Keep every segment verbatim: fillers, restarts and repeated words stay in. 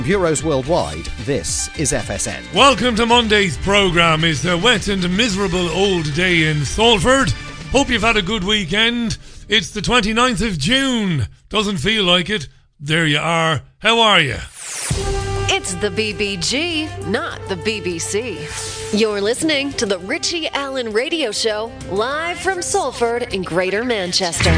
Bureaus worldwide, this is F S N. Welcome to Monday's programme. It's a wet and miserable old day in Salford. Hope you've had a good weekend. It's the twenty-ninth of June. Doesn't feel like it. There you are. How are you? It's the B B G, not the B B C. You're listening to the Richie Allen Radio Show, live from Salford in Greater Manchester.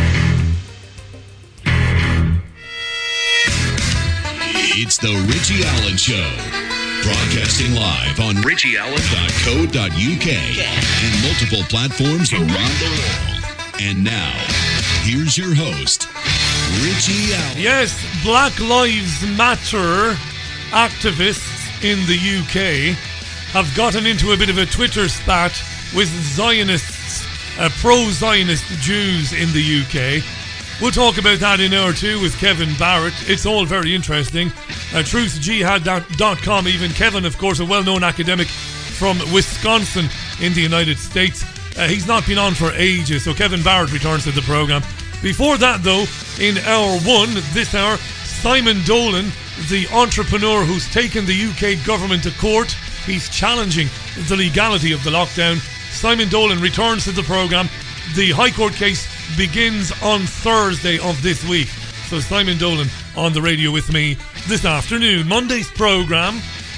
It's the Richie Allen Show, broadcasting live on richie allen dot co dot u k and multiple platforms around the world. And now, here's your host, Richie Allen. Yes, Black Lives Matter activists in the U K have gotten into a bit of a Twitter spat with Zionists, uh, pro-Zionist Jews in the U K. We'll talk about that in hour two with Kevin Barrett. It's all very interesting. Uh, truth jihad dot com even. Kevin, of course, a well-known academic from Wisconsin in the United States. Uh, he's not been on for ages, so Kevin Barrett returns to the programme. Before that, though, in hour one, this hour, Simon Dolan, the entrepreneur who's taken the U K government to court. He's challenging the legality of the lockdown. Simon Dolan returns to the programme. The High Court case begins on Thursday of this week. So Simon Dolan on the radio with me this afternoon. Monday's programme.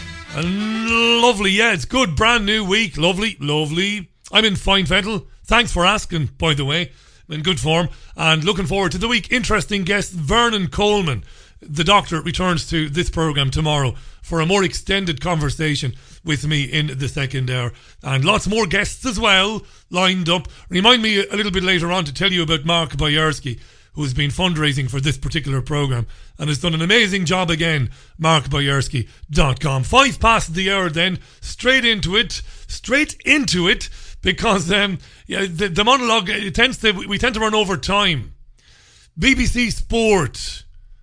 And lovely, yeah, it's good. Brand new week. Lovely, lovely. I'm in fine fettle. Thanks for asking, by the way. I'm in good form. And looking forward to the week. Interesting guest, Vernon Coleman. The doctor returns to this programme tomorrow for a more extended conversation with me in the second hour. And lots more guests as well lined up. Remind me a little bit later on to tell you about Mark Boyarski, who's been fundraising for this particular programme and has done an amazing job again. mark boyarski dot com. Five past the hour then. Straight into it. Straight into it. Because um, yeah, the, the monologue, it tends to, we tend to run over time. B B C Sport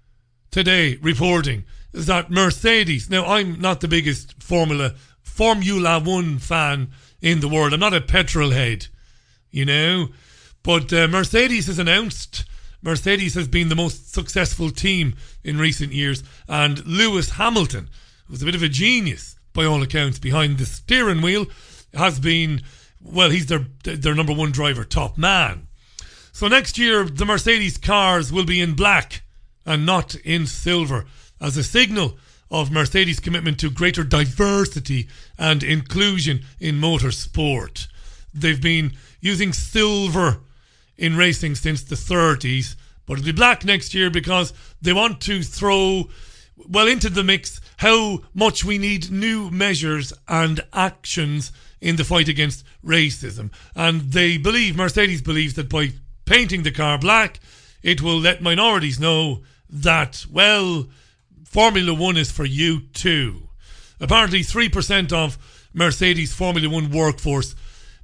today reporting that Mercedes, now I'm not the biggest Formula Formula One fan in the world. I'm not a petrol head, you know. But uh, Mercedes has announced, Mercedes has been the most successful team in recent years. And Lewis Hamilton, who's a bit of a genius by all accounts behind the steering wheel, has been, well, he's their their number one driver, top man. So next year, the Mercedes cars will be in black and not in silver, as a signal of Mercedes' commitment to greater diversity and inclusion in motorsport. They've been using silver in racing since the thirties, but it'll be black next year because they want to throw, well, into the mix how much we need new measures and actions in the fight against racism. And they believe, Mercedes believes, that by painting the car black, it will let minorities know that, well, Formula One is for you too. Apparently three percent of Mercedes Formula One workforce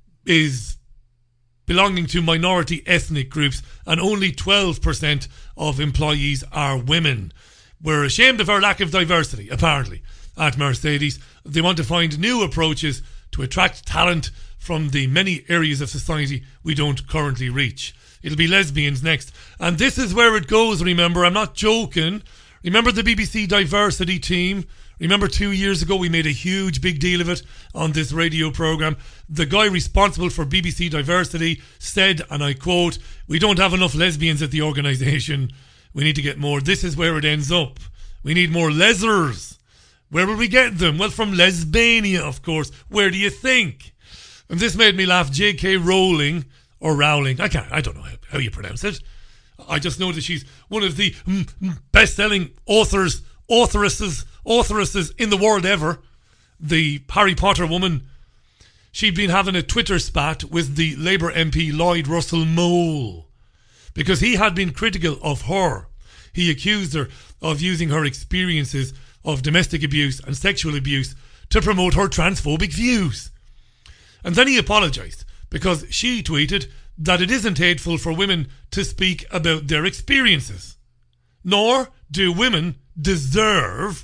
is belonging to minority ethnic groups, and only twelve percent of employees are women. We're ashamed of our lack of diversity, apparently, at Mercedes. They want to find new approaches to attract talent from the many areas of society we don't currently reach. It'll be lesbians next. And this is where it goes, remember. I'm not joking. Remember the B B C diversity team? Remember two years ago we made a huge big deal of it on this radio programme. The guy responsible for B B C diversity said, and I quote, "We don't have enough lesbians at the organisation. We need to get more." This is where it ends up. We need more lesers. Where will we get them? Well, from Lesbania, of course. Where do you think? And this made me laugh. J K Rowling, or Rowling, I can't, I don't know how, how you pronounce it. I just know that she's one of the mm, best-selling authors, authoresses, authoresses in the world ever. The Harry Potter woman. She'd been having a Twitter spat with the Labour M P Lloyd Russell Mole because he had been critical of her. He accused her of using her experiences of domestic abuse and sexual abuse to promote her transphobic views. And then he apologised because she tweeted that it isn't hateful for women to speak about their experiences, nor do women deserve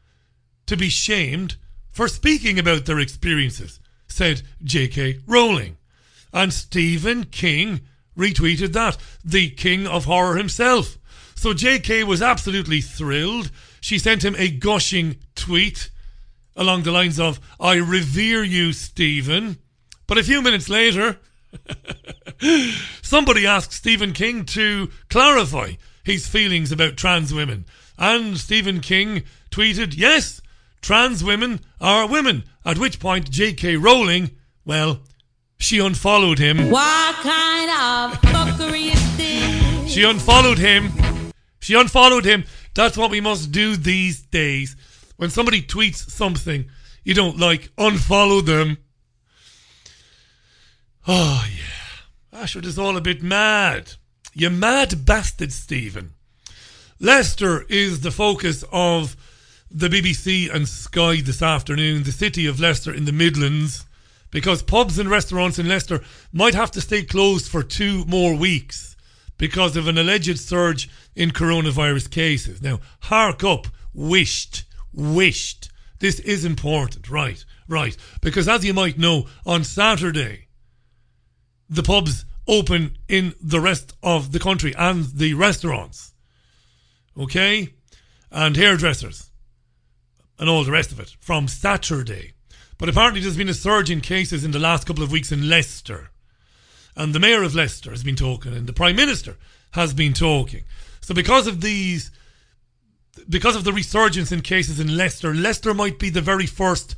to be shamed for speaking about their experiences, said J K Rowling. And Stephen King retweeted that, the king of horror himself. So J K was absolutely thrilled. she sent him a gushing tweet along the lines of, "I revere you, Stephen." But a few minutes later, somebody asked Stephen King to clarify his feelings about trans women. And Stephen King tweeted, "Yes, trans women are women." At which point J K Rowling, well, she unfollowed him. What kind of fuckery is this? She unfollowed him. She unfollowed him. That's what we must do these days. When somebody tweets something you don't like, unfollow them. Oh, yeah. Ashford is all a bit mad. You mad bastard, Stephen. Leicester is the focus of the B B C and Sky this afternoon. The city of Leicester in the Midlands. Because pubs and restaurants in Leicester might have to stay closed for two more weeks because of an alleged surge in coronavirus cases. Now, hark up. Wished. Wished. This is important. Right, right. Because as you might know, on Saturday, the pubs open in the rest of the country and the restaurants. Okay? And hairdressers. And all the rest of it. From Saturday. But apparently there's been a surge in cases in the last couple of weeks in Leicester. And the Mayor of Leicester has been talking. And the Prime Minister has been talking. So because of these... Because of the resurgence in cases in Leicester, Leicester might be the very first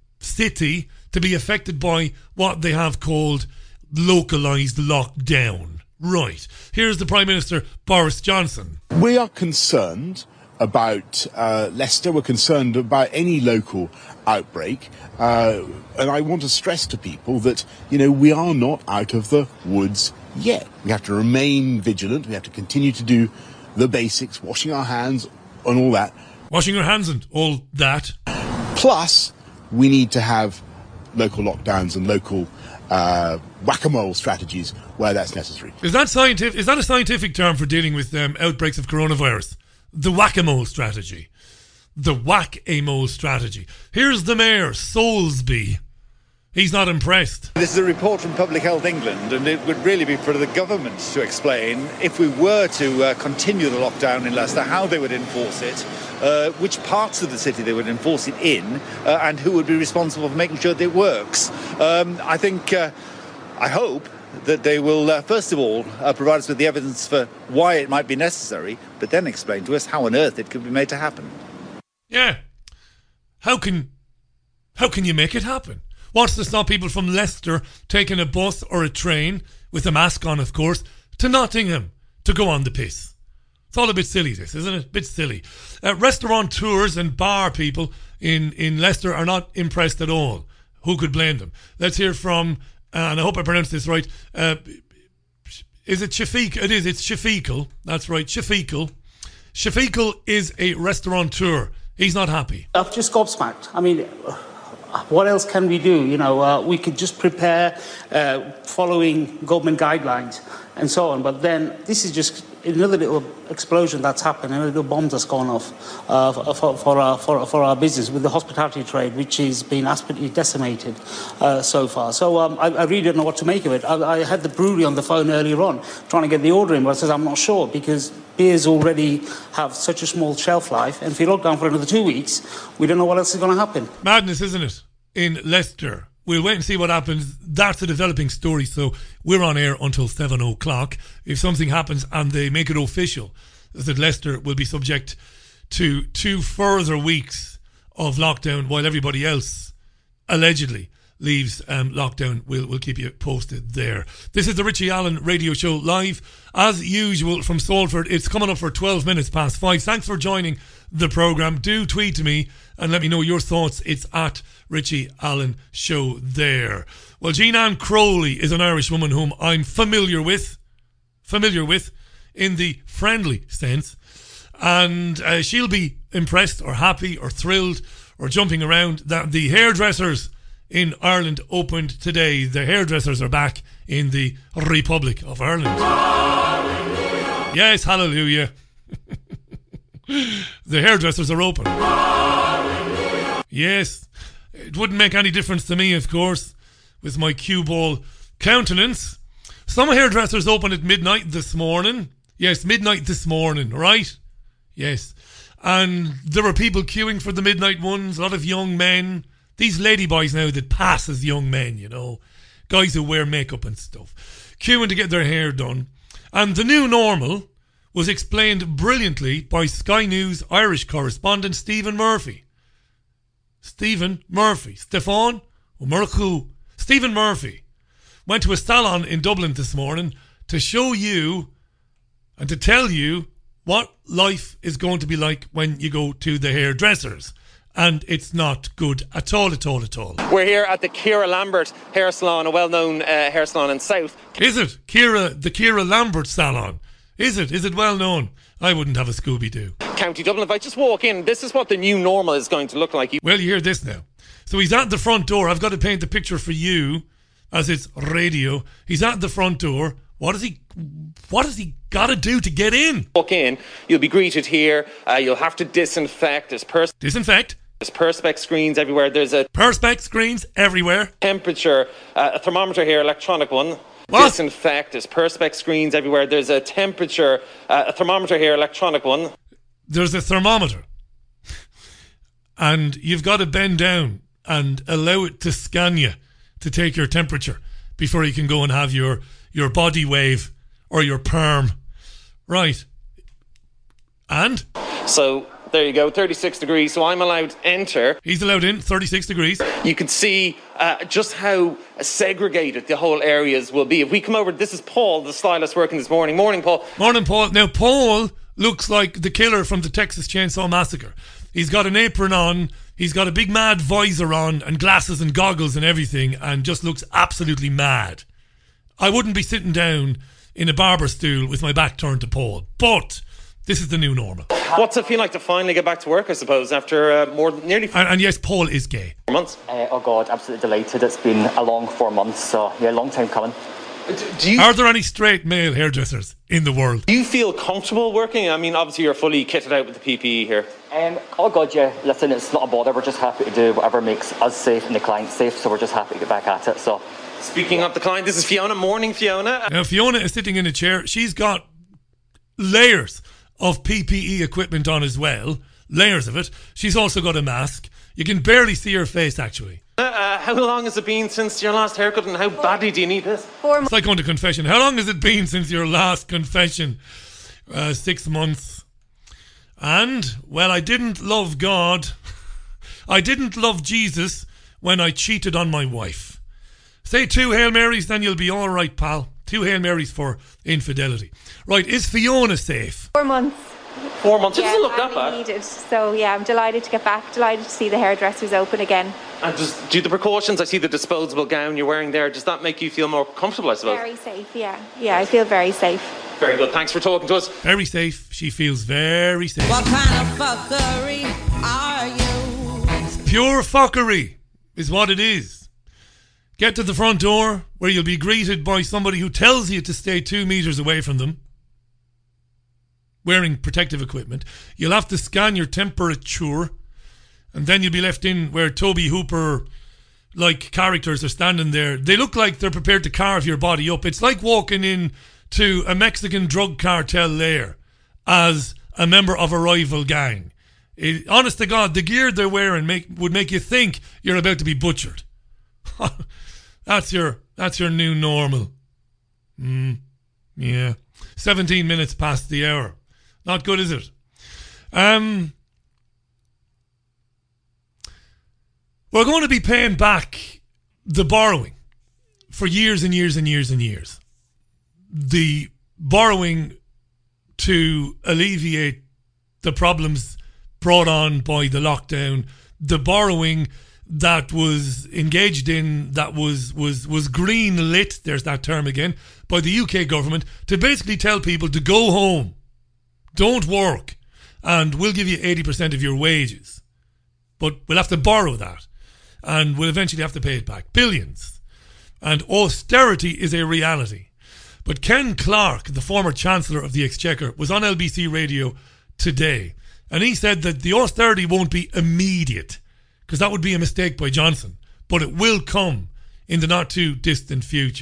city to be affected by what they have called localised lockdown. Right. Here's the Prime Minister, Boris Johnson. We are concerned about uh, Leicester. We're concerned about any local outbreak. Uh, and I want to stress to people that, you know, we are not out of the woods yet. We have to remain vigilant. We have to continue to do the basics, washing our hands and all that. Washing your hands and all that. Plus, we need to have local lockdowns and local uh, whack-a-mole strategies where that's necessary. Is that scientific? Is that a scientific term for dealing with um, outbreaks of coronavirus? The whack-a-mole strategy. The whack-a-mole strategy. Here's the Mayor, Soulsby. He's not impressed. This is a report from Public Health England, and it would really be for the government to explain, if we were to uh, continue the lockdown in Leicester, how they would enforce it, uh, which parts of the city they would enforce it in, uh, and who would be responsible for making sure that it works. Um, I think, uh, I hope that they will, uh, first of all, uh, provide us with the evidence for why it might be necessary, but then explain to us how on earth it could be made to happen. Yeah. How can, how can you make it happen? What's to stop people from Leicester taking a bus or a train, with a mask on of course, to Nottingham to go on the piss? It's all a bit silly this, isn't it? A bit silly. Uh, restaurateurs and bar people in, in Leicester are not impressed at all. Who could blame them? Let's hear from, uh, and I hope I pronounced this right, uh, is it Shafiq? It is, it's Shafiqul. That's right, Shafiqul. Shafiqul is a restaurateur. He's not happy. I'm just gobsmacked. I mean... What else can we do? You know, uh, we could just prepare uh, following government guidelines and so on. But then this is just another little explosion that's happened, a little bomb that's gone off uh, for, for, our, for, for our business with the hospitality trade, which has been absolutely decimated uh, so far. So um, I, I really don't know what to make of it. I, I had the brewery on the phone earlier on trying to get the order in, but I said I'm not sure because beers already have such a small shelf life, and if you lock down for another two weeks, we don't know what else is going to happen. Madness, isn't it? In Leicester. We'll wait and see what happens. That's a developing story, so we're on air until seven o'clock. If something happens and they make it official that Leicester will be subject to two further weeks of lockdown while everybody else allegedly leaves um, lockdown, we'll, we'll keep you posted there. This is the Richie Allen Radio Show live, as usual, from Salford. It's coming up for twelve minutes past five. Thanks for joining the programme. Do tweet to me and let me know your thoughts. It's at Richie Allen Show there. Well, Jean Ann Crowley is an Irish woman whom I'm familiar with, familiar with in the friendly sense, and uh, she'll be impressed or happy or thrilled or jumping around that the hairdressers in Ireland opened today. The hairdressers are back in the Republic of Ireland. Hallelujah. Yes, hallelujah. The hairdressers are open. Hallelujah. Yes. It wouldn't make any difference to me, of course, with my cue ball countenance. Some hairdressers opened at midnight this morning. Yes, midnight this morning, right? Yes. And there were people queuing for the midnight ones, a lot of young men. These ladyboys now that pass as young men, you know. Guys who wear makeup and stuff. Queuing to get their hair done. And the new normal was explained brilliantly by Sky News Irish correspondent Stephen Murphy. Stephen Murphy. Stefan Murku. Stephen Murphy went to a salon in Dublin this morning to show you and to tell you what life is going to be like when you go to the hairdressers. And it's not good at all, at all, at all. We're here at the Ciara Lambert hair salon, a well-known uh, hair salon in South. Is it? Ciara, the Ciara Lambert salon. Is it? Is it well known? I wouldn't have a Scooby-Doo. County Dublin. If I just walk in, this is what the new normal is going to look like. Well, you hear this now. So he's at the front door. I've got to paint the picture for you, as it's radio. He's at the front door. What has he, what has he got to do to get in? Walk in, you'll be greeted here. Uh, you'll have to disinfect. There's pers- Disinfect? There's perspex screens everywhere. There's a... Perspex screens everywhere. Temperature, uh, a thermometer here, electronic one. What? Disinfect. There's perspex screens everywhere. There's a temperature, uh, a thermometer here, electronic one. There's a thermometer. And you've got to bend down and allow it to scan you to take your temperature before you can go and have your, your body wave or your perm. Right. And? So... there you go, thirty-six degrees, so I'm allowed to enter. He's allowed in, thirty-six degrees. You can see uh, just how segregated the whole areas will be. If we come over, this is Paul, the stylist working this morning. Morning, Paul. Morning, Paul. Now, Paul looks like the killer from the Texas Chainsaw Massacre. He's got an apron on, he's got a big mad visor on, and glasses and goggles and everything, and just looks absolutely mad. I wouldn't be sitting down in a barber stool with my back turned to Paul, but... this is the new normal. What's it feel like to finally get back to work, I suppose, after uh, more nearly four and, and yes, Paul is gay. months? Uh, oh God, absolutely delighted. It's been a long four months, so yeah, long time coming. Do, do you, Are there any straight male hairdressers in the world? Do you feel comfortable working? I mean, obviously you're fully kitted out with the P P E here. Um, oh God, yeah. Listen, it's not a bother. We're just happy to do whatever makes us safe and the client safe, so we're just happy to get back at it. So, speaking of the client, this is Fiona. Morning, Fiona. Now, Fiona is sitting in a chair. She's got layers of P P E equipment on as well. Layers of it. She's also got a mask. You can barely see her face, actually. Uh, uh, how long has it been since your last haircut, and how badly do you need this? Four months. It's like going to confession. How long has it been since your last confession? Uh, six months. And, well, I didn't love God. I didn't love Jesus when I cheated on my wife. Say two Hail Marys, then you'll be all right, pal. Two Hail Marys for infidelity. Right, is Fiona safe? Four months. Four months? It yeah, doesn't look that badly bad. Needed. So, yeah, I'm delighted to get back. Delighted to see the hairdressers open again. And just do the precautions. I see the disposable gown you're wearing there. Does that make you feel more comfortable, I suppose? Very safe, yeah. Yeah, I feel very safe. Very good. Thanks for talking to us. Very safe. She feels very safe. What kind of fuckery are you? Pure fuckery is what it is. Get to the front door where you'll be greeted by somebody who tells you to stay two metres away from them, wearing protective equipment. You'll have to scan your temperature, and then you'll be left in where Toby Hooper like characters are standing there. They look like they're prepared to carve your body up. It's like walking in to a Mexican drug cartel lair as a member of a rival gang. It, honest to God, the gear they're wearing make, would make you think you're about to be butchered. That's your that's your new normal. Mm, yeah. seventeen minutes past the hour. Not good, is it? Um, we're going to be paying back the borrowing for years and years and years and years. The borrowing to alleviate the problems brought on by the lockdown, the borrowing that was engaged in, that was was was green lit, there's that term again, by the U K government to basically tell people to go home, don't work, and we'll give you eighty percent of your wages. But we'll have to borrow that, and we'll eventually have to pay it back. Billions. And austerity is a reality. But Ken Clarke, the former Chancellor of the Exchequer, was on L B C Radio today, and he said that the austerity won't be immediate, because that would be a mistake by Johnson, but it will come in the not too distant future.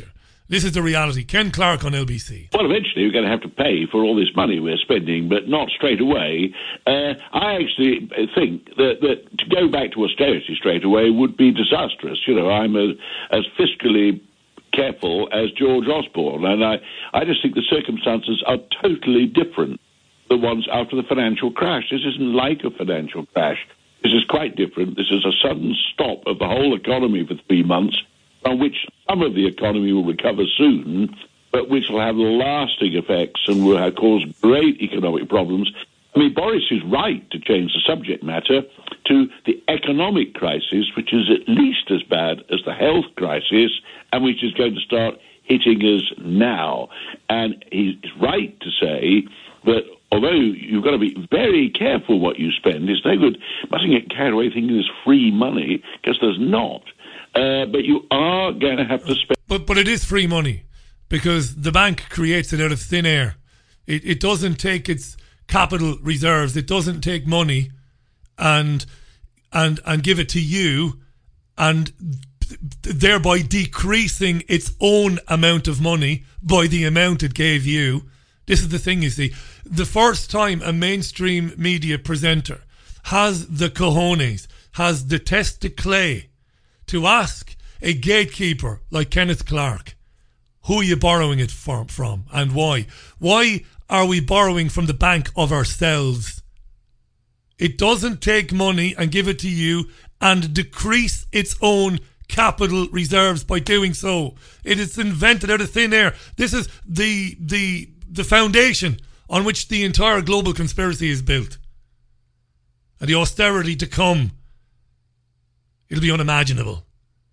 This is the reality. Ken Clark on L B C. Well, eventually we're going to have to pay for all this money we're spending, but not straight away. Uh, I actually think that, that to go back to austerity straight away would be disastrous. You know, I'm a, as fiscally careful as George Osborne, and I, I just think the circumstances are totally different the ones after the financial crash. This isn't like a financial crash. This is quite different. This is a sudden stop of the whole economy for three months, on which some of the economy will recover soon, but which will have lasting effects and will have caused great economic problems. I mean, Boris is right to change the subject matter to the economic crisis, which is at least as bad as the health crisis, and which is going to start hitting us now. And he's right to say that although you've got to be very careful what you spend, it's no good, mustn't get carried away thinking there's free money, because there's not. Uh, but you are going to have to spend... But but it is free money, because the bank creates it out of thin air. It, it doesn't take its capital reserves. It doesn't take money and and and give it to you, and thereby decreasing its own amount of money by the amount it gave you. This is the thing, you see. The first time a mainstream media presenter has the cojones, has the testicle to ask a gatekeeper like Kenneth Clark, who are you borrowing it from, from and why? Why are we borrowing from the bank of ourselves? It doesn't take money and give it to you and decrease its own capital reserves by doing so. It is invented out of thin air. This is the the the foundation on which the entire global conspiracy is built. And the austerity to come, it'll be unimaginable.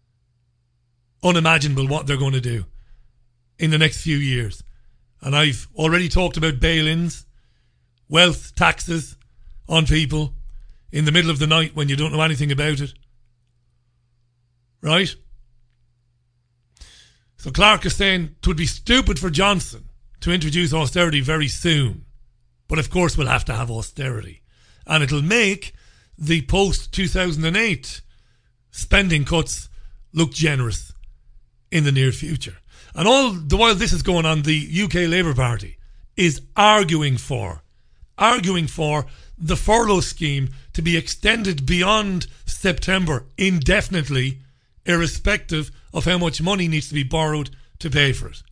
Unimaginable what they're going to do in the next few years. And I've already talked about bail-ins, wealth taxes on people in the middle of the night when you don't know anything about it. Right? So Clark is saying it would be stupid for Johnson to introduce austerity very soon. But of course we'll have to have austerity. And it'll make the post two thousand eight spending cuts look generous in the near future. And all the while this is going on, the U K Labour Party is arguing for, arguing for the furlough scheme to be extended beyond September indefinitely, irrespective of how much money needs to be borrowed to pay for it.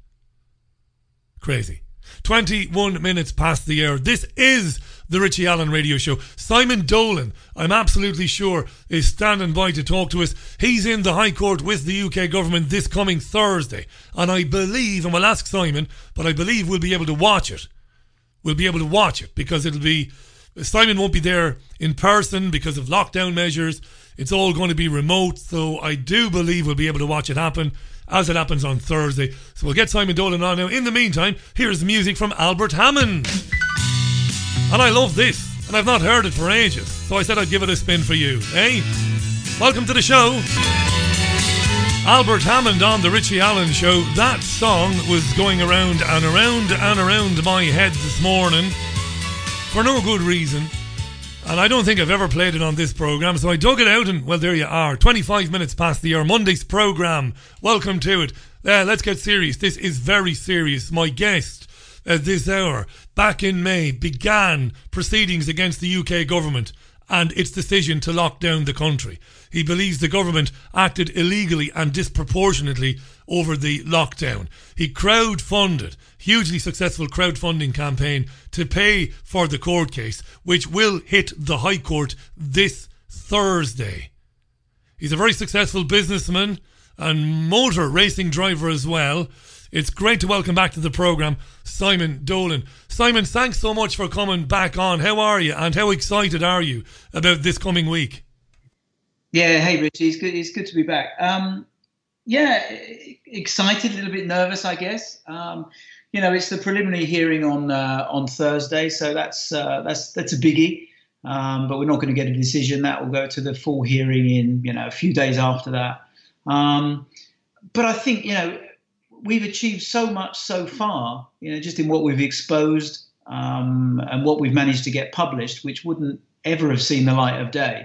Crazy. twenty-one minutes past the hour. This is the Richie Allen Radio Show. Simon Dolan, I'm absolutely sure, is standing by to talk to us. He's in the High Court with the U K government this coming Thursday. And I believe, and we'll ask Simon, but I believe we'll be able to watch it. We'll be able to watch it because it'll be... Simon won't be there in person because of lockdown measures. It's all going to be remote. So I do believe we'll be able to watch it happen as it happens on Thursday. So we'll get Simon Dolan on now. In the meantime, here's music from Albert Hammond. And I love this, and I've not heard it for ages, so I said I'd give it a spin for you, eh? Welcome to the show. Albert Hammond on the Richie Allen Show. That song was going around and around and around my head this morning for no good reason. And I don't think I've ever played it on this programme, so I dug it out and, well, there you are. twenty-five minutes past the hour, Monday's programme. Welcome to it. Uh, let's get serious. This is very serious. My guest uh, this hour, back in May, began proceedings against the U K government and its decision to lock down the country. He believes the government acted illegally and disproportionately over the lockdown. He crowdfunded, hugely successful crowdfunding campaign to pay for the court case, which will hit the High Court this Thursday. He's a very successful businessman and motor racing driver as well. It's great to welcome back to the programme Simon Dolan. Simon, thanks so much for coming back on. How are you and how excited are you about this coming week? Yeah, hey Richie, it's good, it's good to be back. Um, yeah, excited, a little bit nervous, I guess. Um, you know, it's the preliminary hearing on uh, on Thursday, so that's uh, that's that's a biggie. Um, but we're not going to get a decision. That will go to the full hearing in, you know, a few days after that. Um, but I think, you know, we've achieved so much so far, you know, just in what we've exposed um, and what we've managed to get published, which wouldn't ever have seen the light of day.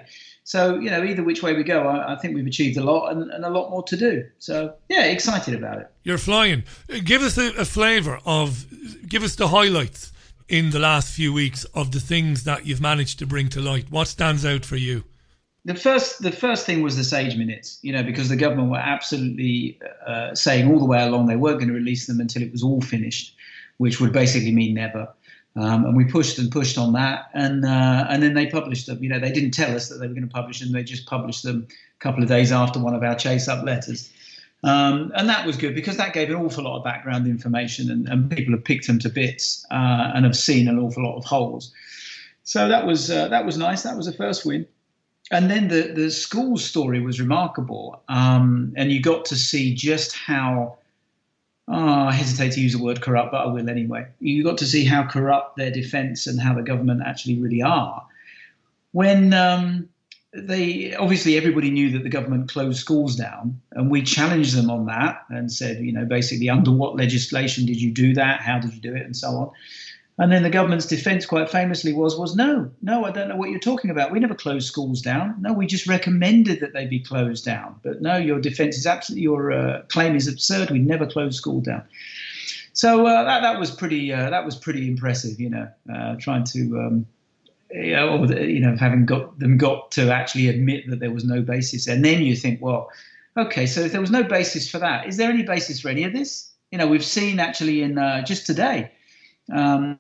So, you know, either which way we go, I, I think we've achieved a lot and, and a lot more to do. So, yeah, excited about it. You're flying. Give us a, a flavour of, give us the highlights in the last few weeks of the things that you've managed to bring to light. What stands out for you? The first, the first thing was the Sage Minutes, you know, because the government were absolutely uh, saying all the way along they weren't going to release them until it was all finished, which would basically mean never. Um, and we pushed and pushed on that, and uh, and then they published them. You know, they didn't tell us that they were going to publish them; they just published them a couple of days after one of our chase-up letters, um, and that was good because that gave an awful lot of background information, and, and people have picked them to bits uh, and have seen an awful lot of holes. So that was uh, that was nice. That was a first win. And then the the school story was remarkable, um, and you got to see just how. Oh, I hesitate to use the word corrupt, but I will anyway. You got to see how corrupt their defence and how the government actually really are. When um, they, obviously everybody knew that the government closed schools down, and we challenged them on that and said, you know, basically under what legislation did you do that? How did you do it? And so on. And then the government's defence quite famously was, was no, no, I don't know what you're talking about. We never closed schools down. No, we just recommended that they be closed down. But no, your defence is absolutely, your uh, claim is absurd. We never closed school down. So uh, that that was pretty uh, that was pretty impressive, you know, uh, trying to, um, you know, or the, you know, having got them got to actually admit that there was no basis. And then you think, well, OK, so if there was no basis for that, is there any basis for any of this? You know, we've seen actually in uh, just today. Um,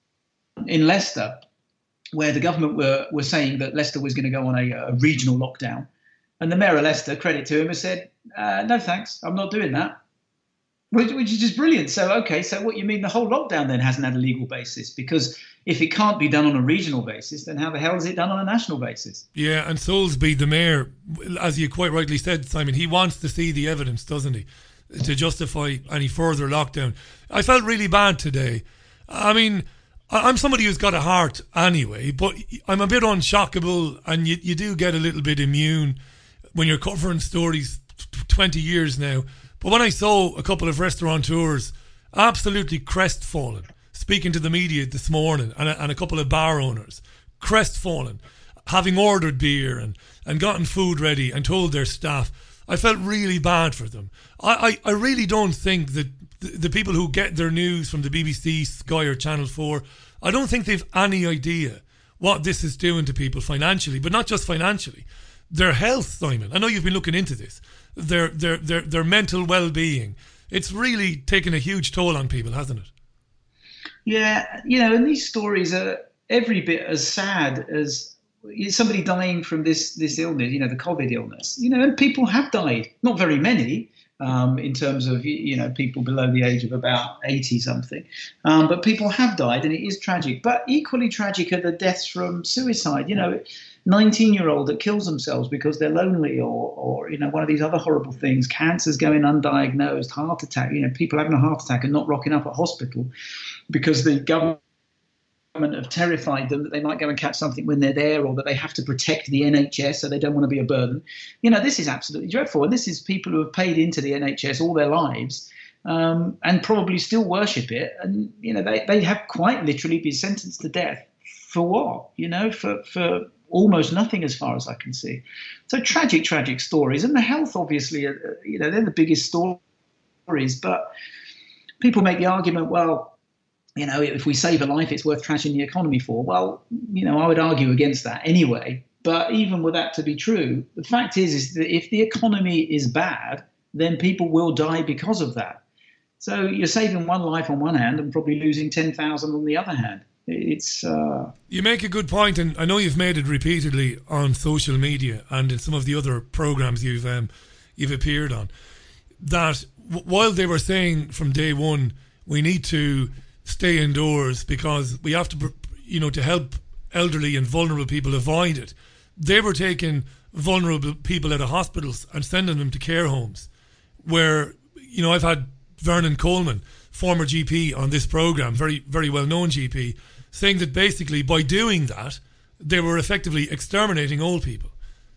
in Leicester, where the government were, were saying that Leicester was going to go on a, a regional lockdown. And the mayor of Leicester, credit to him, has said, uh, no thanks, I'm not doing that, which, which is just brilliant. So, OK, so what you mean the whole lockdown then hasn't had a legal basis? Because if it can't be done on a regional basis, then how the hell is it done on a national basis? Yeah, and Soulsby, the mayor, as you quite rightly said, Simon, he wants to see the evidence, doesn't he, to justify any further lockdown. I felt really bad today. I mean, I'm somebody who's got a heart anyway, but I'm a bit unshockable, and you, you do get a little bit immune when you're covering stories twenty years now. But when I saw a couple of restaurateurs absolutely crestfallen, speaking to the media this morning, and a, and a couple of bar owners, crestfallen, having ordered beer and, and gotten food ready and told their staff, I felt really bad for them. I, I, I really don't think that the people who get their news from the B B C, Sky or Channel four, I don't think they've any idea what this is doing to people financially, but not just financially. Their health, Simon, I know you've been looking into this, their their their, their mental well-being. It's really taken a huge toll on people, hasn't it? Yeah, you know, and these stories are every bit as sad as somebody dying from this, this illness, you know, the COVID illness. You know, and people have died, not very many, Um, in terms of, you know, people below the age of about eighty something. Um, but people have died, and it is tragic. But equally tragic are the deaths from suicide. You know, nineteen-year-old that kills themselves because they're lonely, or, or, you know, one of these other horrible things, cancers going undiagnosed, heart attack, you know, people having a heart attack and not rocking up at hospital because the government have terrified them that they might go and catch something when they're there, or that they have to protect the N H S so they don't want to be a burden. You know, this is absolutely dreadful. And this is people who have paid into the N H S all their lives um, and probably still worship it. And, you know, they, they have quite literally been sentenced to death for what? You know, for, for almost nothing as far as I can see. So tragic, tragic stories. And the health, obviously, are, you know, they're the biggest stories. But people make the argument, well, you know, if we save a life, it's worth trashing the economy for. Well, you know, I would argue against that anyway. But even with that to be true, the fact is, is that if the economy is bad, then people will die because of that. So you're saving one life on one hand and probably losing ten thousand on the other hand. It's uh... You make a good point, and I know you've made it repeatedly on social media and in some of the other programmes you've um, you've appeared on, that w- while they were saying from day one, we need to stay indoors because we have to, you know, to help elderly and vulnerable people avoid it. They were taking vulnerable people out of hospitals and sending them to care homes where, you know, I've had Vernon Coleman, former G P on this programme, very, very well-known G P, saying that basically by doing that, they were effectively exterminating old people.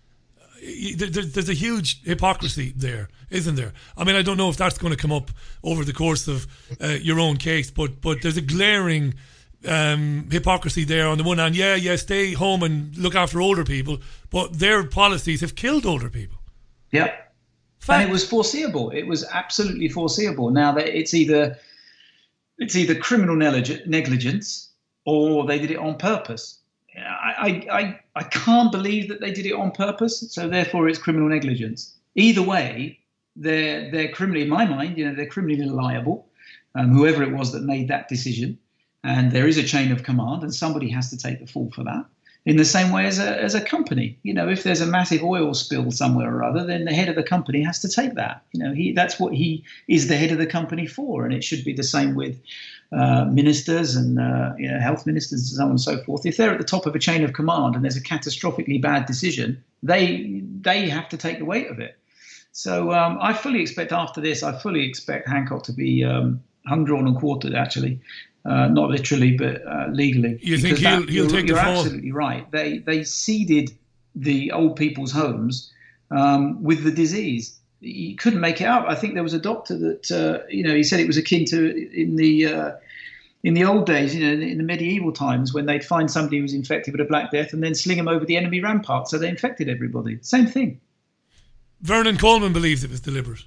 There's a huge hypocrisy there, isn't there? I mean, I don't know if that's going to come up over the course of uh, your own case, but but there's a glaring um, hypocrisy there. On the one hand, yeah, yeah, stay home and look after older people, but their policies have killed older people. Yeah. Fact. And it was foreseeable. It was absolutely foreseeable. Now that it's either it's either criminal negligence or they did it on purpose. I, I, I can't believe that they did it on purpose, so therefore it's criminal negligence. Either way, they're they're criminally, in my mind, you know, they're criminally liable. Um, whoever it was that made that decision, and there is a chain of command, and somebody has to take the fall for that. In the same way as a as a company, you know, if there's a massive oil spill somewhere or other, then the head of the company has to take that. You know, he that's what he is the head of the company for, and it should be the same with uh, ministers and uh, you know, health ministers and so on and so forth. If they're at the top of a chain of command and there's a catastrophically bad decision, they they have to take the weight of it. So um, I fully expect after this, I fully expect Hancock to be um, hung, drawn, and quartered. Actually. Uh, not literally, but uh, legally. You think he'll, that, he'll take you're the fall? You're absolutely right. They they seeded the old people's homes um, with the disease. You couldn't make it up. I think there was a doctor that uh, you know he said it was akin to in the uh, in the old days, you know, in the medieval times when they'd find somebody who was infected with a Black Death and then sling them over the enemy rampart, so they infected everybody. Same thing. Vernon Coleman believes it was deliberate.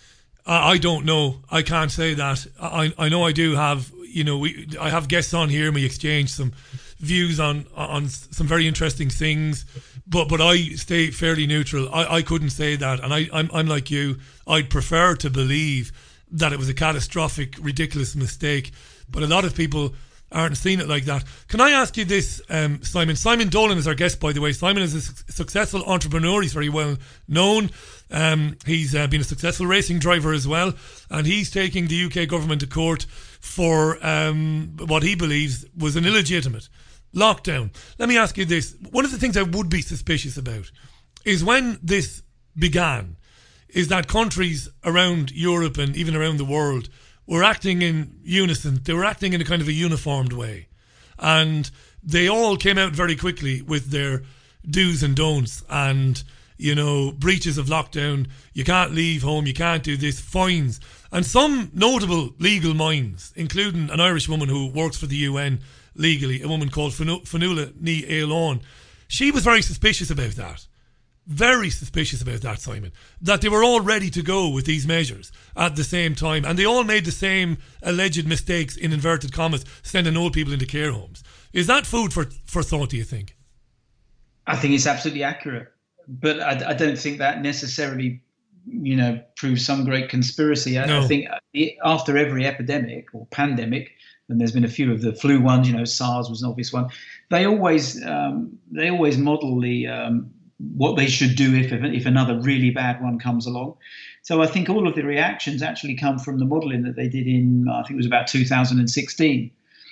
I, I don't know. I can't say that. I I know I do have. You know, we I have guests on here and we exchange some views on on some very interesting things, but but I stay fairly neutral. I, I couldn't say that, and I I'm, I'm like you. I'd prefer to believe that it was a catastrophic, ridiculous mistake, but a lot of people aren't seeing it like that. Can I ask you this, um, Simon? Simon Dolan is our guest, by the way. Simon is a su- successful entrepreneur. He's very well known. Um, he's uh, been a successful racing driver as well, and he's taking the U K government to court for um, what he believes was an illegitimate lockdown. Let me ask you this. One of the things I would be suspicious about is when this began, is that countries around Europe and even around the world were acting in unison. They were acting in a kind of a uniformed way. And they all came out very quickly with their do's and don'ts and, you know, breaches of lockdown. You can't leave home. You can't do this. Fines. And some notable legal minds, including an Irish woman who works for the U N legally, a woman called Fionnuala Ní Aoláin, she was very suspicious about that. Very suspicious about that, Simon. That they were all ready to go with these measures at the same time. And they all made the same alleged mistakes, in inverted commas, sending old people into care homes. Is that food for, for thought, do you think? I think it's absolutely accurate. But I, I don't think that necessarily, you know, proves some great conspiracy. I, no. I think after every epidemic or pandemic, and there's been a few of the flu ones, you know, SARS was an obvious one, they always um, they always model the um, what they should do if if another really bad one comes along. So I think all of the reactions actually come from the modelling that they did in, I think it was about two thousand sixteen.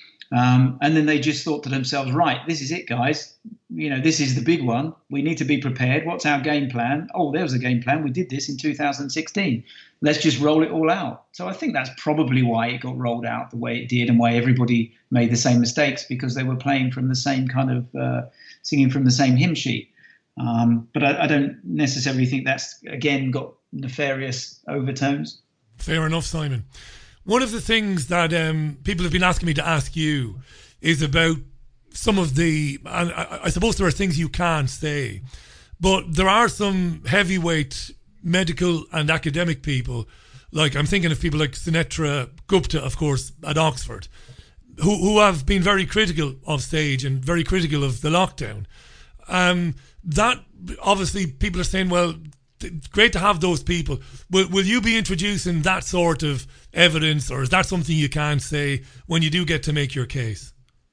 Um, and then they just thought to themselves, right, this is it, guys. You know, this is the big one. We need to be prepared. What's our game plan? Oh, there was a game plan. We did this in two thousand sixteen. Let's just roll it all out. So I think that's probably why it got rolled out the way it did and why everybody made the same mistakes, because they were playing from the same kind of, uh, singing from the same hymn sheet. Um, but I, I don't necessarily think that's, again, got nefarious overtones. Fair enough, Simon. One of the things that um, people have been asking me to ask you is about some of the, and I, I suppose there are things you can't say, but there are some heavyweight medical and academic people, like I'm thinking of people like Sunetra Gupta, of course, at Oxford, who, who have been very critical of Sage and very critical of the lockdown. Um, that, obviously, people are saying, well, great to have those people. Will, will you be introducing that sort of evidence, or is that something you can't say when you do get to make your case?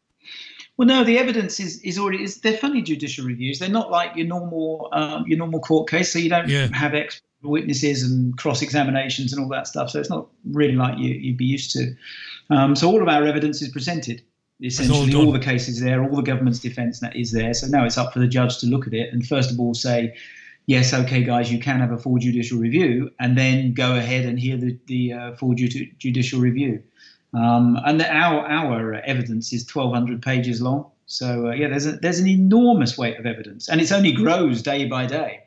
Well, no, the evidence is, is already, is, they're funny judicial reviews. They're not like your normal um, your normal court case, so you don't yeah. have expert witnesses and cross-examinations and all that stuff. So it's not really like you, you'd be used to. Um, so all of our evidence is presented. Essentially, all, all the cases there, all the government's defence that is there. So now it's up for the judge to look at it and first of all say, yes, okay, guys, you can have a full judicial review, and then go ahead and hear the, the uh, full ju- judicial review. Um, and the, our our evidence is twelve hundred pages long. So, uh, yeah, there's a, there's an enormous weight of evidence, and it's only grows day by day,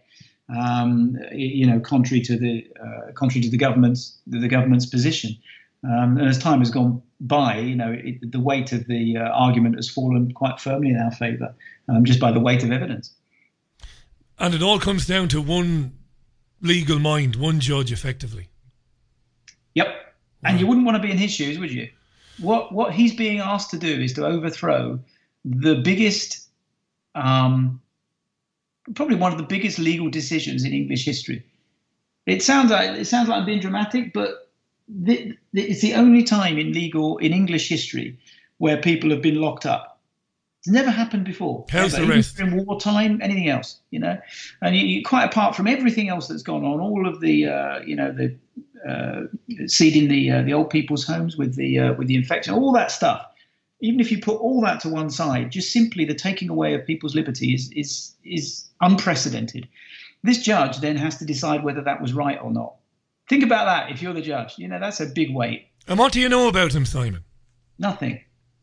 um, you know, contrary to the uh, contrary to the government's the, the government's position. Um, and as time has gone by, you know, it, the weight of the uh, argument has fallen quite firmly in our favour, um, just by the weight of evidence. And it all comes down to one legal mind, one judge, effectively. Yep. And you wouldn't want to be in his shoes, would you? What what he's being asked to do is to overthrow the biggest, um, probably one of the biggest legal decisions in English history. It sounds like it sounds like I'm being dramatic, but the, the, it's the only time in legal in English history where people have been locked up. It's never happened before. House arrest. In wartime, anything else, you know, and you, you, quite apart from everything else that's gone on, all of the, uh, you know, the uh, seeding the uh, the old people's homes with the uh, with the infection, all that stuff. Even if you put all that to one side, just simply the taking away of people's liberty is is is unprecedented. This judge then has to decide whether that was right or not. Think about that. If you're the judge, you know that's a big weight. And what do you know about him, Simon? Nothing.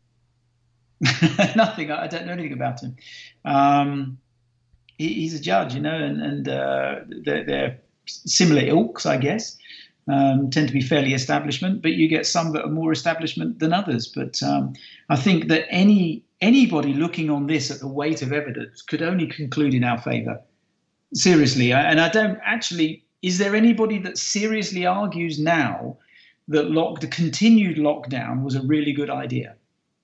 Nothing. I don't know anything about him. Um, he, he's a judge, you know, and, and uh, they're, they're similar ilks, I guess, um, tend to be fairly establishment, but you get some that are more establishment than others. But um, I think that any anybody looking on this at the weight of evidence could only conclude in our favour. Seriously. And I don't actually, is there anybody that seriously argues now that lock, the continued lockdown was a really good idea?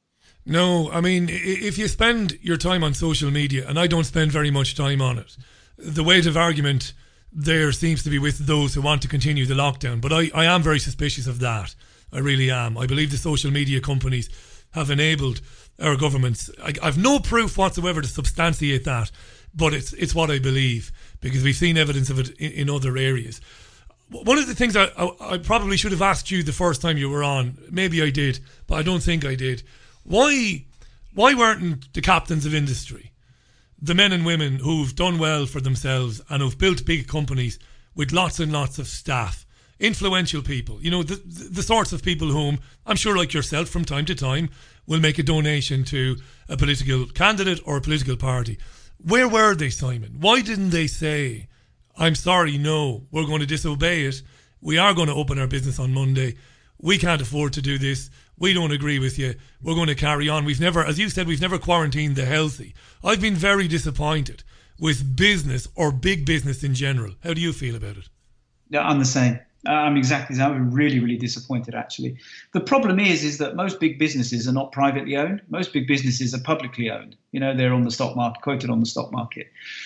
No, I mean, if you spend your time on social media, and I don't spend very much time on it, the weight of argument there seems to be with those who want to continue the lockdown. But I, I am very suspicious of that. I really am. I believe the social media companies have enabled our governments. I, I've no proof whatsoever to substantiate that, but it's it's what I believe, because we've seen evidence of it in, in other areas. One of the things I, I, I probably should have asked you the first time you were on, maybe I did, but I don't think I did. Why why weren't the captains of industry, the men and women who've done well for themselves and who've built big companies with lots and lots of staff, influential people, you know, the, the sorts of people whom I'm sure, like yourself, from time to time will make a donation to a political candidate or a political party. Where were they, Simon? Why didn't they say, I'm sorry, no, we're going to disobey it. We are going to open our business on Monday. We can't afford to do this. We don't agree with you. We're going to carry on. We've never, as you said, we've never quarantined the healthy. I've been very disappointed with business or big business in general. How do you feel about it? Yeah, I'm the same. I'm exactly the same. I'm really, really disappointed, actually. The problem is, is that most big businesses are not privately owned. Most big businesses are publicly owned. You know, they're on the stock market, quoted on the stock market.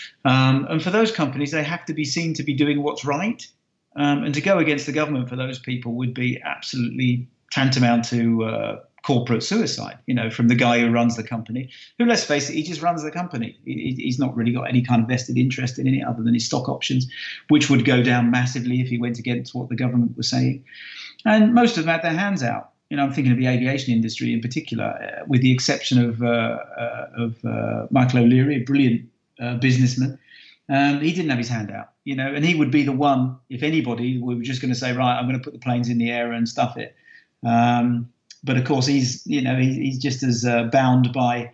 Um, and for those companies, they have to be seen to be doing what's right. Um, and to go against the government for those people would be absolutely tantamount to uh, corporate suicide, you know, from the guy who runs the company, who, let's face it, he just runs the company. He, he's not really got any kind of vested interest in it other than his stock options, which would go down massively if he went against what the government was saying. And most of them had their hands out. You know, I'm thinking of the aviation industry in particular, uh, with the exception of, uh, uh, of uh, Michael O'Leary, a brilliant uh, businessman. Um, he didn't have his hand out, you know, and he would be the one, if anybody, we were just going to say, right, I'm going to put the planes in the air and stuff it. Um, but of course, he's you know he's, he's just as uh, bound by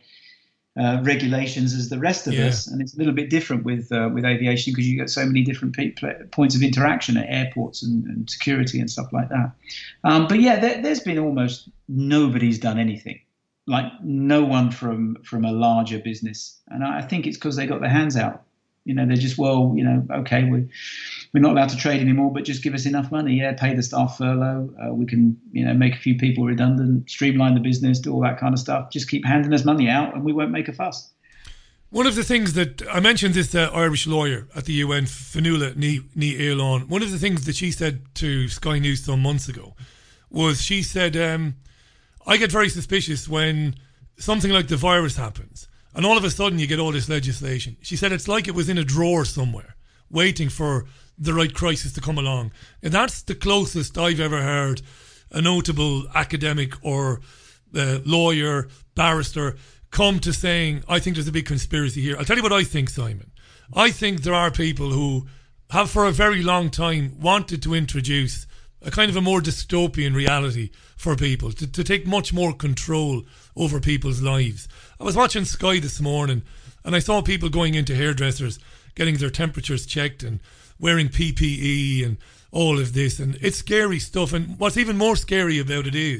uh, regulations as the rest of yeah. us, and it's a little bit different with uh, with aviation because you get so many different pe- points of interaction at airports and, and security and stuff like that. Um, but yeah, there, there's been almost nobody's done anything, like no one from from a larger business, and I think it's because they got their hands out. You know, they're just, well, you know, okay, we, we're not allowed to trade anymore, but just give us enough money. Yeah, pay the staff furlough. Uh, we can, you know, make a few people redundant, streamline the business, do all that kind of stuff. Just keep handing us money out and we won't make a fuss. One of the things that, I mentioned this uh, Irish lawyer at the U N, Fionnuala Ní Éireann, one of the things that she said to Sky News some months ago was she said, um, I get very suspicious when something like the virus happens. And all of a sudden you get all this legislation. She said it's like it was in a drawer somewhere, waiting for the right crisis to come along. And that's the closest I've ever heard a notable academic or uh, lawyer, barrister come to saying, I think there's a big conspiracy here. I'll tell you what I think, Simon. I think there are people who have for a very long time wanted to introduce a kind of a more dystopian reality for people, to, to take much more control over people's lives. I was watching Sky this morning and I saw people going into hairdressers, getting their temperatures checked and wearing P P E and all of this. And it's scary stuff. And what's even more scary about it is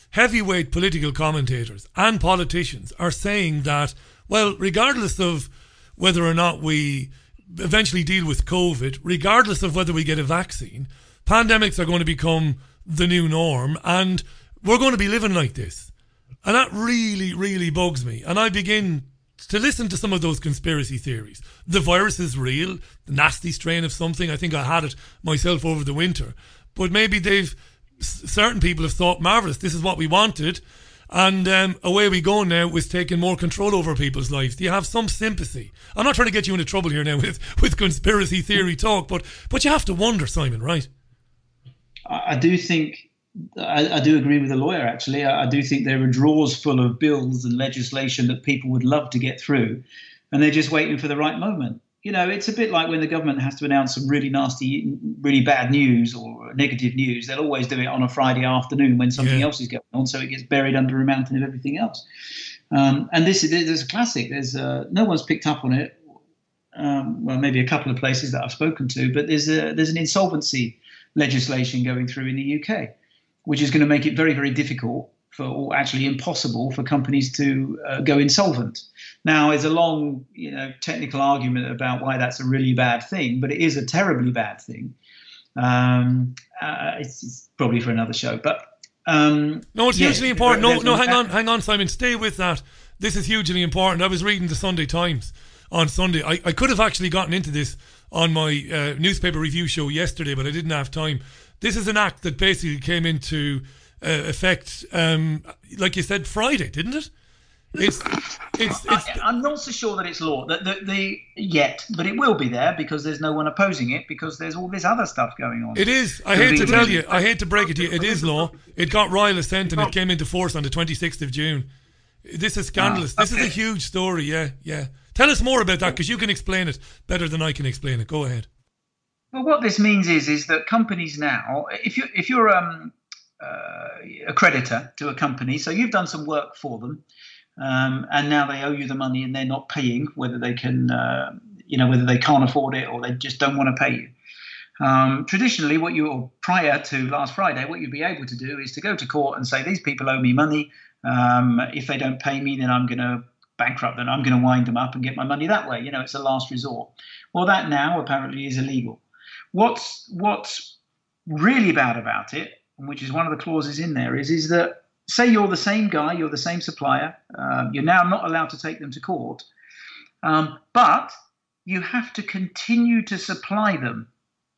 heavyweight political commentators and politicians are saying that, well, regardless of whether or not we eventually deal with COVID, regardless of whether we get a vaccine, pandemics are going to become the new norm, and we're going to be living like this. And that really, really bugs me. And I begin to listen to some of those conspiracy theories. The virus is real, the nasty strain of something. I think I had it myself over the winter. But maybe they've, certain people have thought, marvellous, this is what we wanted. And um, away we go now with taking more control over people's lives. Do you have some sympathy? I'm not trying to get you into trouble here now with, with conspiracy theory talk, but but you have to wonder, Simon, right? I do think, I, I do agree with the lawyer, actually. I, I do think there are drawers full of bills and legislation that people would love to get through, and they're just waiting for the right moment. You know, it's a bit like when the government has to announce some really nasty, really bad news or negative news. They'll always do it on a Friday afternoon when something Yeah. else is going on, so it gets buried under a mountain of everything else. Um, and this is there's a classic. There's uh, no one's picked up on it. Um, well, maybe a couple of places that I've spoken to, but there's a there's an insolvency legislation going through in the U K, which is going to make it very, very difficult for, or actually impossible for companies to uh, go insolvent. Now, there's a long, you know, technical argument about why that's a really bad thing, but it is a terribly bad thing. Um, uh, it's, it's probably for another show, but um, No, it's yeah, hugely important. No, there's no, a- hang on, hang on, Simon. Stay with that. This is hugely important. I was reading the Sunday Times on Sunday. I, I could have actually gotten into this on my uh, newspaper review show yesterday, but I didn't have time. This is an act that basically came into uh, effect, um, like you said, Friday, didn't it? It's, it's, it's. I, I'm not so sure that it's law that the, the yet, but it will be there because there's no one opposing it because there's all this other stuff going on. It is. I It'll hate be- to tell you. I hate to break it to you. It is law. It got royal assent and it came into force on the twenty-sixth of June. This is scandalous. Ah, This is a huge story. Yeah, yeah. Tell us more about that because you can explain it better than I can explain it. Go ahead. Well, what this means is is that companies now, if you if you're um, uh, a creditor to a company, so you've done some work for them, um, and now they owe you the money and they're not paying, whether they can, uh, you know, whether they can't afford it or they just don't want to pay you. Um, traditionally, what you or prior to last Friday, what you'd be able to do is to go to court and say these people owe me money. Um, if they don't pay me, then I'm going to bankrupt them. I'm going to wind them up and get my money that way. You know, it's a last resort. Well, that now apparently is illegal. What's what's really bad about it, which is one of the clauses in there, is is that say you're the same guy, you're the same supplier, um, you're now not allowed to take them to court, um, but you have to continue to supply them.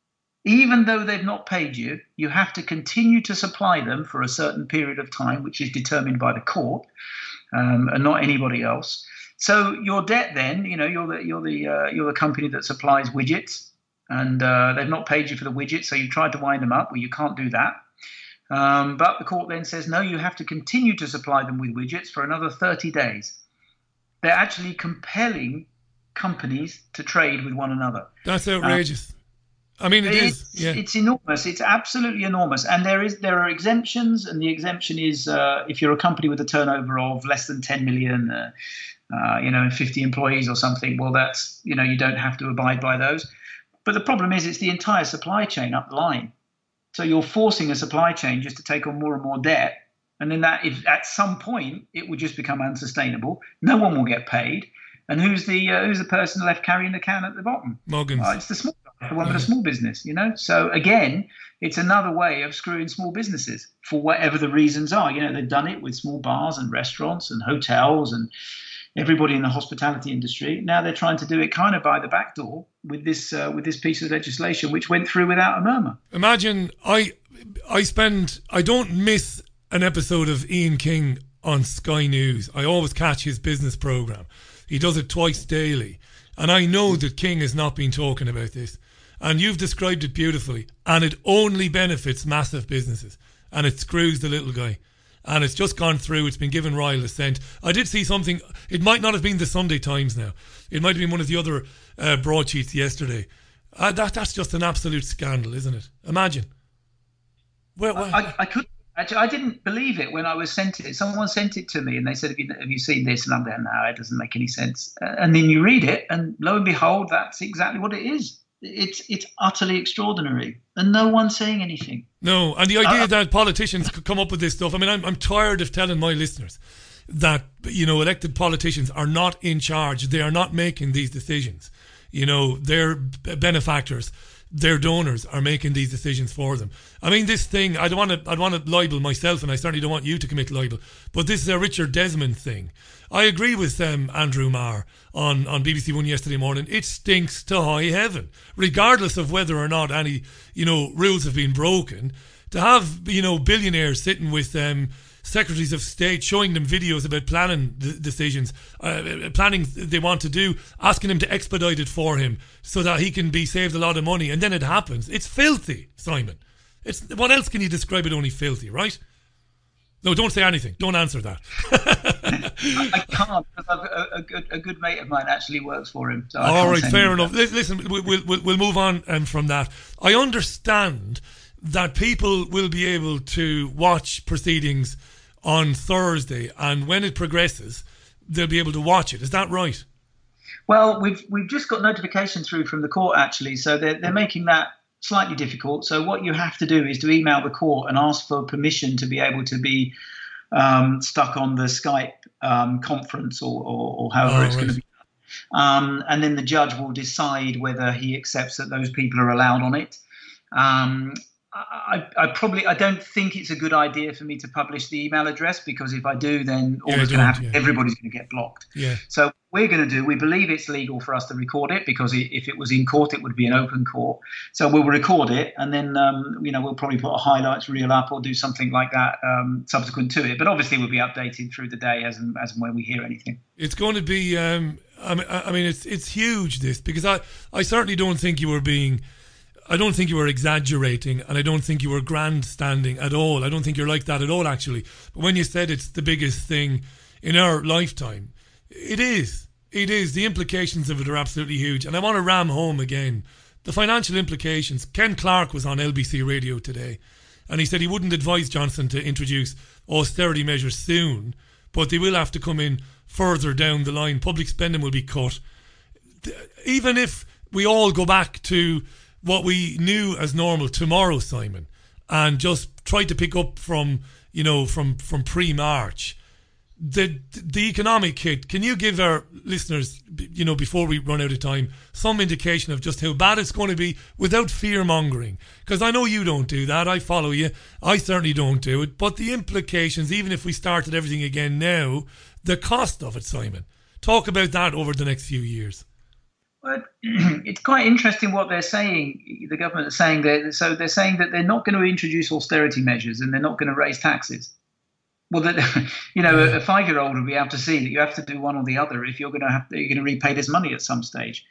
Even though they've not paid you, you have to continue to supply them for a certain period of time, which is determined by the court um, and not anybody else. So your debt then, you know, you're the you're the uh, you're the company that supplies widgets. And uh, they've not paid you for the widget, so you've tried to wind them up. Well, you can't do that. Um, but the court then says, no, you have to continue to supply them with widgets for another thirty days. They're actually compelling companies to trade with one another. That's outrageous. Um, I mean, it it's, is. Yeah. It's enormous. It's absolutely enormous. And there is there are exemptions, and the exemption is uh, if you're a company with a turnover of less than ten million, uh, uh, you know, and fifty employees or something, well, that's, you know, you don't have to abide by those. But the problem is it's the entire supply chain up the line. So you're forcing a supply chain just to take on more and more debt. And then that, if at some point, it will just become unsustainable. No one will get paid. And who's the uh, who's the person left carrying the can at the bottom? Muggins. Well, it's the small guy, the one with a small business, you know. So again, it's another way of screwing small businesses for whatever the reasons are. You know, they've done it with small bars and restaurants and hotels and everybody in the hospitality industry. Now they're trying to do it kind of by the back door with this uh, with this piece of legislation, which went through without a murmur. Imagine I I spend I don't miss an episode of Ian King on Sky News. I always catch his business program. He does it twice daily, and I know that King has not been talking about this. And you've described it beautifully. And it only benefits massive businesses, and it screws the little guy. And it's just gone through. It's been given royal assent. I did see something. It might not have been the Sunday Times now. It might have been one of the other uh, broadsheets yesterday. Uh, that that's just an absolute scandal, isn't it? Imagine. Well, well. I, I could actually. I didn't believe it when I was sent it. Someone sent it to me, and they said, "Have you, have you seen this?" And I'm going, "No, it doesn't make any sense." Uh, and then you read it, and lo and behold, that's exactly what it is. It's it's utterly extraordinary, and no one's saying anything. No, and the idea Uh, that politicians could come up with this stuff. I mean, I'm I'm tired of telling my listeners that, you know, elected politicians are not in charge. They are not making these decisions. You know, their benefactors, their donors are making these decisions for them. I mean, this thing, I don't want to, I don't want to libel myself, and I certainly don't want you to commit libel, but this is a Richard Desmond thing. I agree with um, Andrew Marr on, on B B C One yesterday morning. It stinks to high heaven, regardless of whether or not any, you know, rules have been broken. To have, you know, billionaires sitting with um, secretaries of state, showing them videos about planning th- decisions, uh, planning they want to do, asking him to expedite it for him so that he can be saved a lot of money, and then it happens. It's filthy, Simon. It's what else can you describe it? Only filthy, right? No, don't say anything. Don't answer that. I, I can't, because I've, a, a, good, a good mate of mine actually works for him. So I All can't right, say fair anything. enough. Li- Listen, we- we'll, we'll, we'll move on um, from that. I understand that people will be able to watch proceedings on Thursday, and when it progresses, they'll be able to watch it. Is that right? Well, we've we've just got notification through from the court, actually, so they're, they're making that slightly difficult. So what you have to do is to email the court and ask for permission to be able to be um, stuck on the Skype um, conference or, or, or however Oh, it's going right. to be. Um, and then the judge will decide whether he accepts that those people are allowed on it. Um, I, I probably I don't think it's a good idea for me to publish the email address, because if I do, then all Yeah, that's going to don't, happen, yeah. everybody's going to get blocked. Yeah. So what we're going to do, we believe it's legal for us to record it, because i- if it was in court, it would be an open court. So we'll record it, and then um, you know we'll probably put a highlights reel up or do something like that um, subsequent to it. But obviously we'll be updating through the day as and, as and when we hear anything. It's going to be. Um, I mean, I mean, it's it's huge. This, because I, I certainly don't think you were being. I don't think you were exaggerating, and I don't think you were grandstanding at all. I don't think you're like that at all, actually. But when you said it's the biggest thing in our lifetime, it is. It is. The implications of it are absolutely huge. And I want to ram home again the financial implications. Ken Clark was on L B C Radio today, and he said he wouldn't advise Johnson to introduce austerity measures soon, but they will have to come in further down the line. Public spending will be cut. Even if we all go back to what we knew as normal tomorrow, Simon, and just try to pick up from, you know, from, from pre-March, the the economic hit, can you give our listeners, you know, before we run out of time, some indication of just how bad it's going to be without fear-mongering? Because I know you don't do that. I follow you. I certainly don't do it. But the implications, even if we started everything again now, the cost of it, Simon. Talk about that over the next few years. But it's quite interesting what they're saying. The government is saying that, so they're saying that they're not going to introduce austerity measures and they're not going to raise taxes. Well, that, you know, a, a five-year-old will be able to see that you have to do one or the other if you're going to have you're going to repay this money at some stage.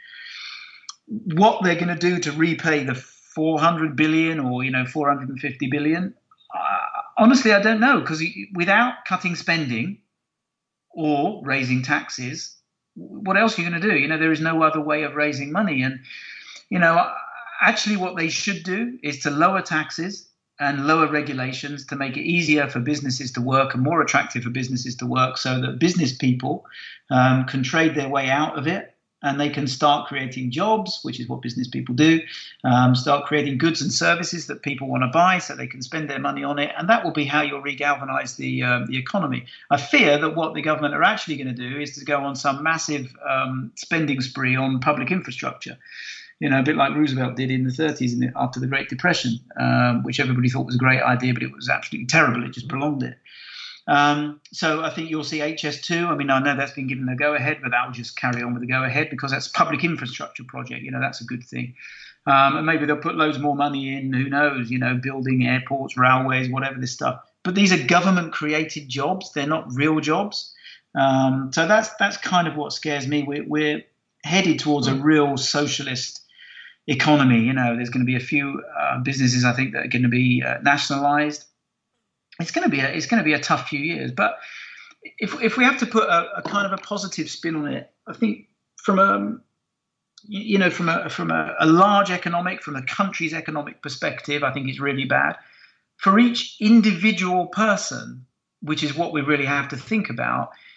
What they're going to do to repay the four hundred billion or you know four hundred fifty billion, uh, honestly, I don't know, because without cutting spending or raising taxes, what else are you going to do? You know, there is no other way of raising money. And, you know, actually what they should do is to lower taxes and lower regulations to make it easier for businesses to work and more attractive for businesses to work, so that business people um, can trade their way out of it and they can start creating jobs, which is what business people do, um, start creating goods and services that people want to buy so they can spend their money on it. And that will be how you'll regalvanize the, um, the economy. I fear that what the government are actually going to do is to go on some massive um, spending spree on public infrastructure. You know, a bit like Roosevelt did in the thirties in the, after the Great Depression, um, which everybody thought was a great idea, but it was absolutely terrible. It just prolonged it. Um, so I think you'll see H S two. I mean, I know that's been given the go-ahead, but that will just carry on with the go-ahead because that's a public infrastructure project. You know, that's a good thing. Um, and maybe they'll put loads more money in, who knows, you know, building airports, railways, whatever this stuff. But these are government-created jobs. They're not real jobs. Um, so that's that's kind of what scares me. We're, we're headed towards a real socialist economy. You know, there's going to be a few uh, businesses, I think, that are going to be uh, nationalized. It's going to be a, it's going to be a tough few years. But if if we have to put a, a kind of a positive spin on it, I think from a you know from a from a, a large economic, from a country's economic perspective, I think it's really bad. For each individual person, which is what we really have to think about,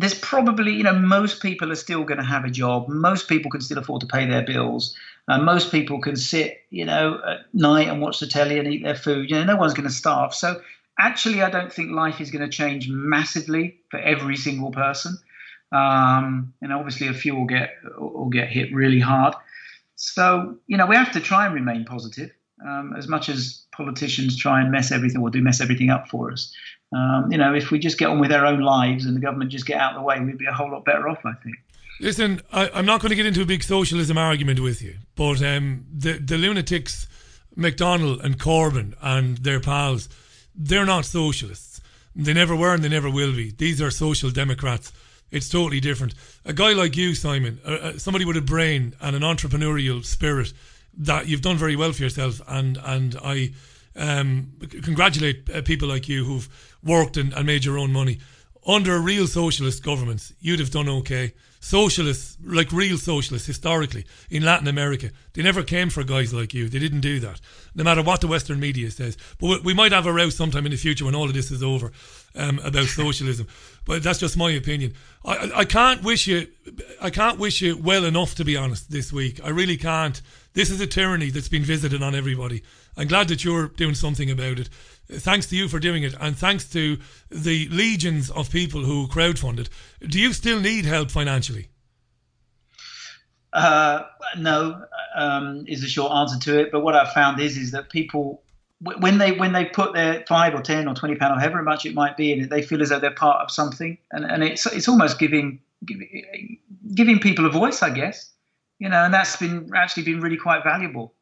there's probably, you know, most people are still going to have a job. Most people can still afford to pay their bills. Uh, most people can sit, you know, at night and watch the telly and eat their food. You know, no one's going to starve. So actually, I don't think life is going to change massively for every single person. Um, and obviously, a few will get will get hit really hard. So, you know, we have to try and remain positive. Um, as much as politicians try and mess everything or do mess everything up for us. Um, you know, if we just get on with our own lives and the government just get out of the way, we'd be a whole lot better off, I think. Listen, I, I'm not going to get into a big socialism argument with you, but um, the, the lunatics, McDonnell and Corbyn and their pals, they're not socialists. They never were and they never will be. These are social democrats. It's totally different. A guy like you, Simon, uh, somebody with a brain and an entrepreneurial spirit, that you've done very well for yourself, and and I um, congratulate uh, people like you who've worked and, and made your own money. Under real socialist governments, you'd have done okay. Socialists, like real socialists, historically, in Latin America, they never came for guys like you. They didn't do that, no matter what the Western media says. But we might have a row sometime in the future when all of this is over um, about socialism. But that's just my opinion. I, I can't wish you, I can't wish you well enough, to be honest, this week. I really can't. This is a tyranny that's been visited on everybody. I'm glad that you're doing something about it. Thanks to you for doing it, and thanks to the legions of people who crowdfunded. Do you still need help financially? Uh, no, um, is the short answer to it. But what I've found is is that people, when they when they put their five or ten or twenty pound or however much it might be in it, they feel as though they're part of something, and and it's it's almost giving giving, giving people a voice, I guess. You know, and that's been actually been really quite valuable.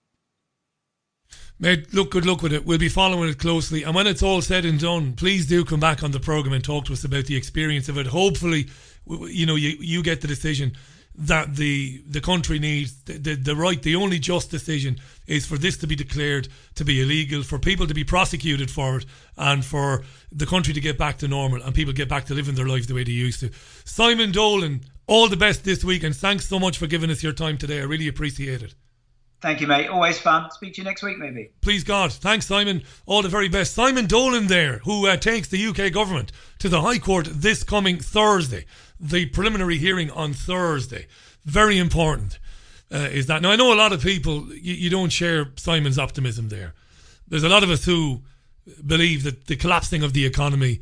Mate, look, good luck with it. We'll be following it closely. And when it's all said and done, please do come back on the programme and talk to us about the experience of it. Hopefully, you know, you, you get the decision that the the country needs. The, the, the right, the only just decision is for this to be declared to be illegal, for people to be prosecuted for it, and for the country to get back to normal and people get back to living their lives the way they used to. Simon Dolan, all the best this week, and thanks so much for giving us your time today. I really appreciate it. Thank you, mate. Always fun. Speak to you next week, maybe. Please God. Thanks, Simon. All the very best. Simon Dolan there, who uh, takes the U K government to the High Court this coming Thursday. The preliminary hearing on Thursday. Very important uh, is that. Now, I know a lot of people, you, you don't share Simon's optimism there. There's a lot of us who believe that the collapsing of the economy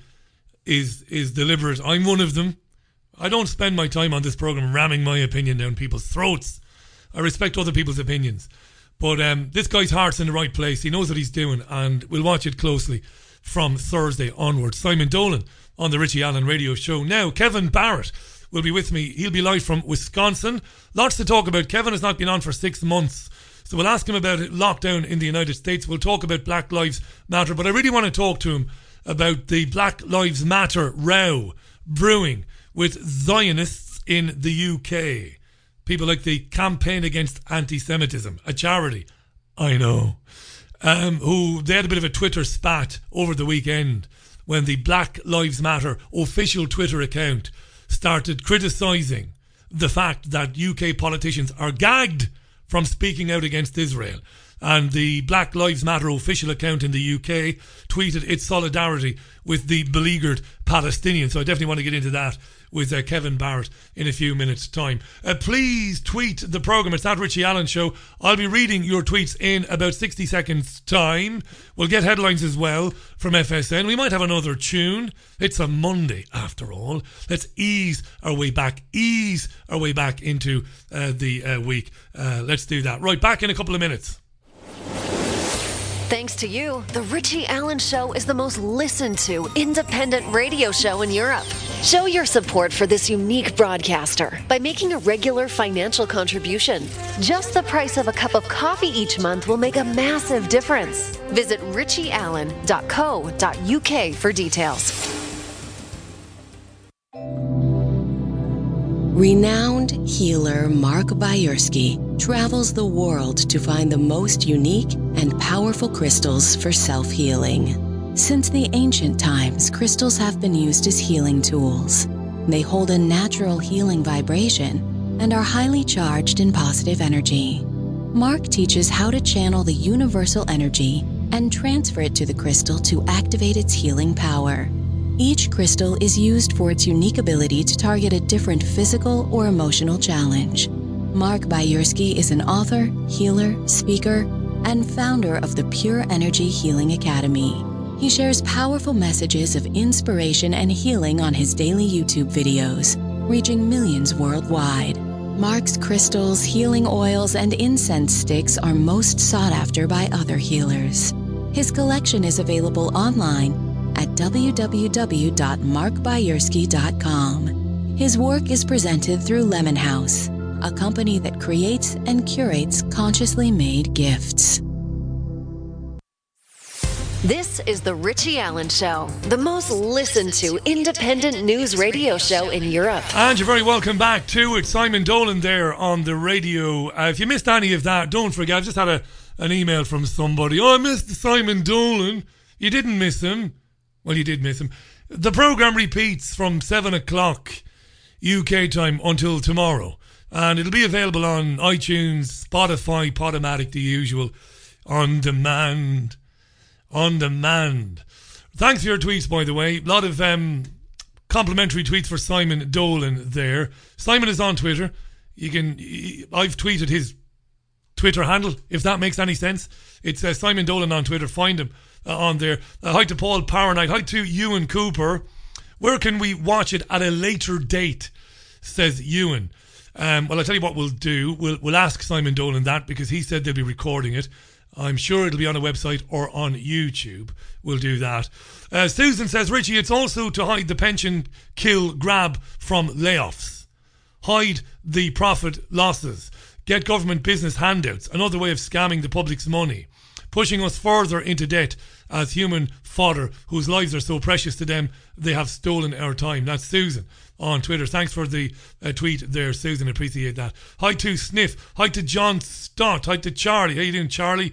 is is deliberate. I'm one of them. I don't spend my time on this programme ramming my opinion down people's throats. I respect other people's opinions. But um, this guy's heart's in the right place. He knows what he's doing, and we'll watch it closely from Thursday onwards. Simon Dolan on the Richie Allen Radio Show. Now, Kevin Barrett will be with me. He'll be live from Wisconsin. Lots to talk about. Kevin has not been on for six months. So we'll ask him about it, lockdown in the United States. We'll talk about Black Lives Matter. But I really want to talk to him about the Black Lives Matter row brewing with Zionists in the U K. People like the Campaign Against Anti-Semitism, a charity, I know, um, who they had a bit of a Twitter spat over the weekend when the Black Lives Matter official Twitter account started criticising the fact that U K politicians are gagged from speaking out against Israel. And the Black Lives Matter official account in the U K tweeted its solidarity with the beleaguered Palestinians. So I definitely want to get into that with uh, Kevin Barrett in a few minutes' time. Uh, please tweet the programme. It's at Richie Allen Show. I'll be reading your tweets in about sixty seconds' time. We'll get headlines as well from F S N. We might have another tune. It's a Monday, after all. Let's ease our way back, ease our way back into uh, the uh, week. Uh, let's do that. Right, back in a couple of minutes. Thanks to you, The Richie Allen Show is the most listened to independent radio show in Europe. Show your support for this unique broadcaster by making a regular financial contribution. Just the price of a cup of coffee each month will make a massive difference. Visit richie allen dot co dot u k for details. Renowned healer Mark Bayersky travels the world to find the most unique and powerful crystals for self-healing. Since the ancient times, crystals have been used as healing tools. They hold a natural healing vibration and are highly charged in positive energy. Mark teaches how to channel the universal energy and transfer it to the crystal to activate its healing power. Each crystal is used for its unique ability to target a different physical or emotional challenge. Mark Bayersky is an author, healer, speaker, and founder of the Pure Energy Healing Academy. He shares powerful messages of inspiration and healing on his daily YouTube videos, reaching millions worldwide. Mark's crystals, healing oils, and incense sticks are most sought after by other healers. His collection is available online at w w w dot mark bayersky dot com. His work is presented through Lemon House, a company that creates and curates consciously made gifts. This is The Richie Allen Show, the most listened to independent news radio show in Europe. And you're very welcome back to it. Simon Dolan there on the radio. Uh, if you missed any of that, don't forget, I've just had a, an email from somebody. Oh, I missed Simon Dolan. You didn't miss him. Well, you did miss him. The programme repeats from seven o'clock U K time until tomorrow. And it'll be available on iTunes, Spotify, Podomatic, the usual, on demand. On demand. Thanks for your tweets, by the way. A lot of um, complimentary tweets for Simon Dolan there. Simon is on Twitter. You can. I've tweeted his Twitter handle, if that makes any sense. It's uh, Simon Dolan on Twitter. Find him uh, on there. Uh, hi to Paul Powernight. Hi to Ewan Cooper. Where can we watch it at a later date? Says Ewan. Um, well, I'll tell you what we'll do. We'll, we'll ask Simon Dolan that because he said they'll be recording it. I'm sure it'll be on a website or on YouTube. We'll do that. Uh, Susan says, Richie, it's also to hide the pension kill grab from layoffs. Hide the profit losses. Get government business handouts. Another way of scamming the public's money. Pushing us further into debt as human fodder whose lives are so precious to them they have stolen our time. That's Susan on Twitter. Thanks for the uh, tweet there, Susan. Appreciate that. Hi to Sniff. Hi to John Stott. Hi to Charlie. How you doing, Charlie?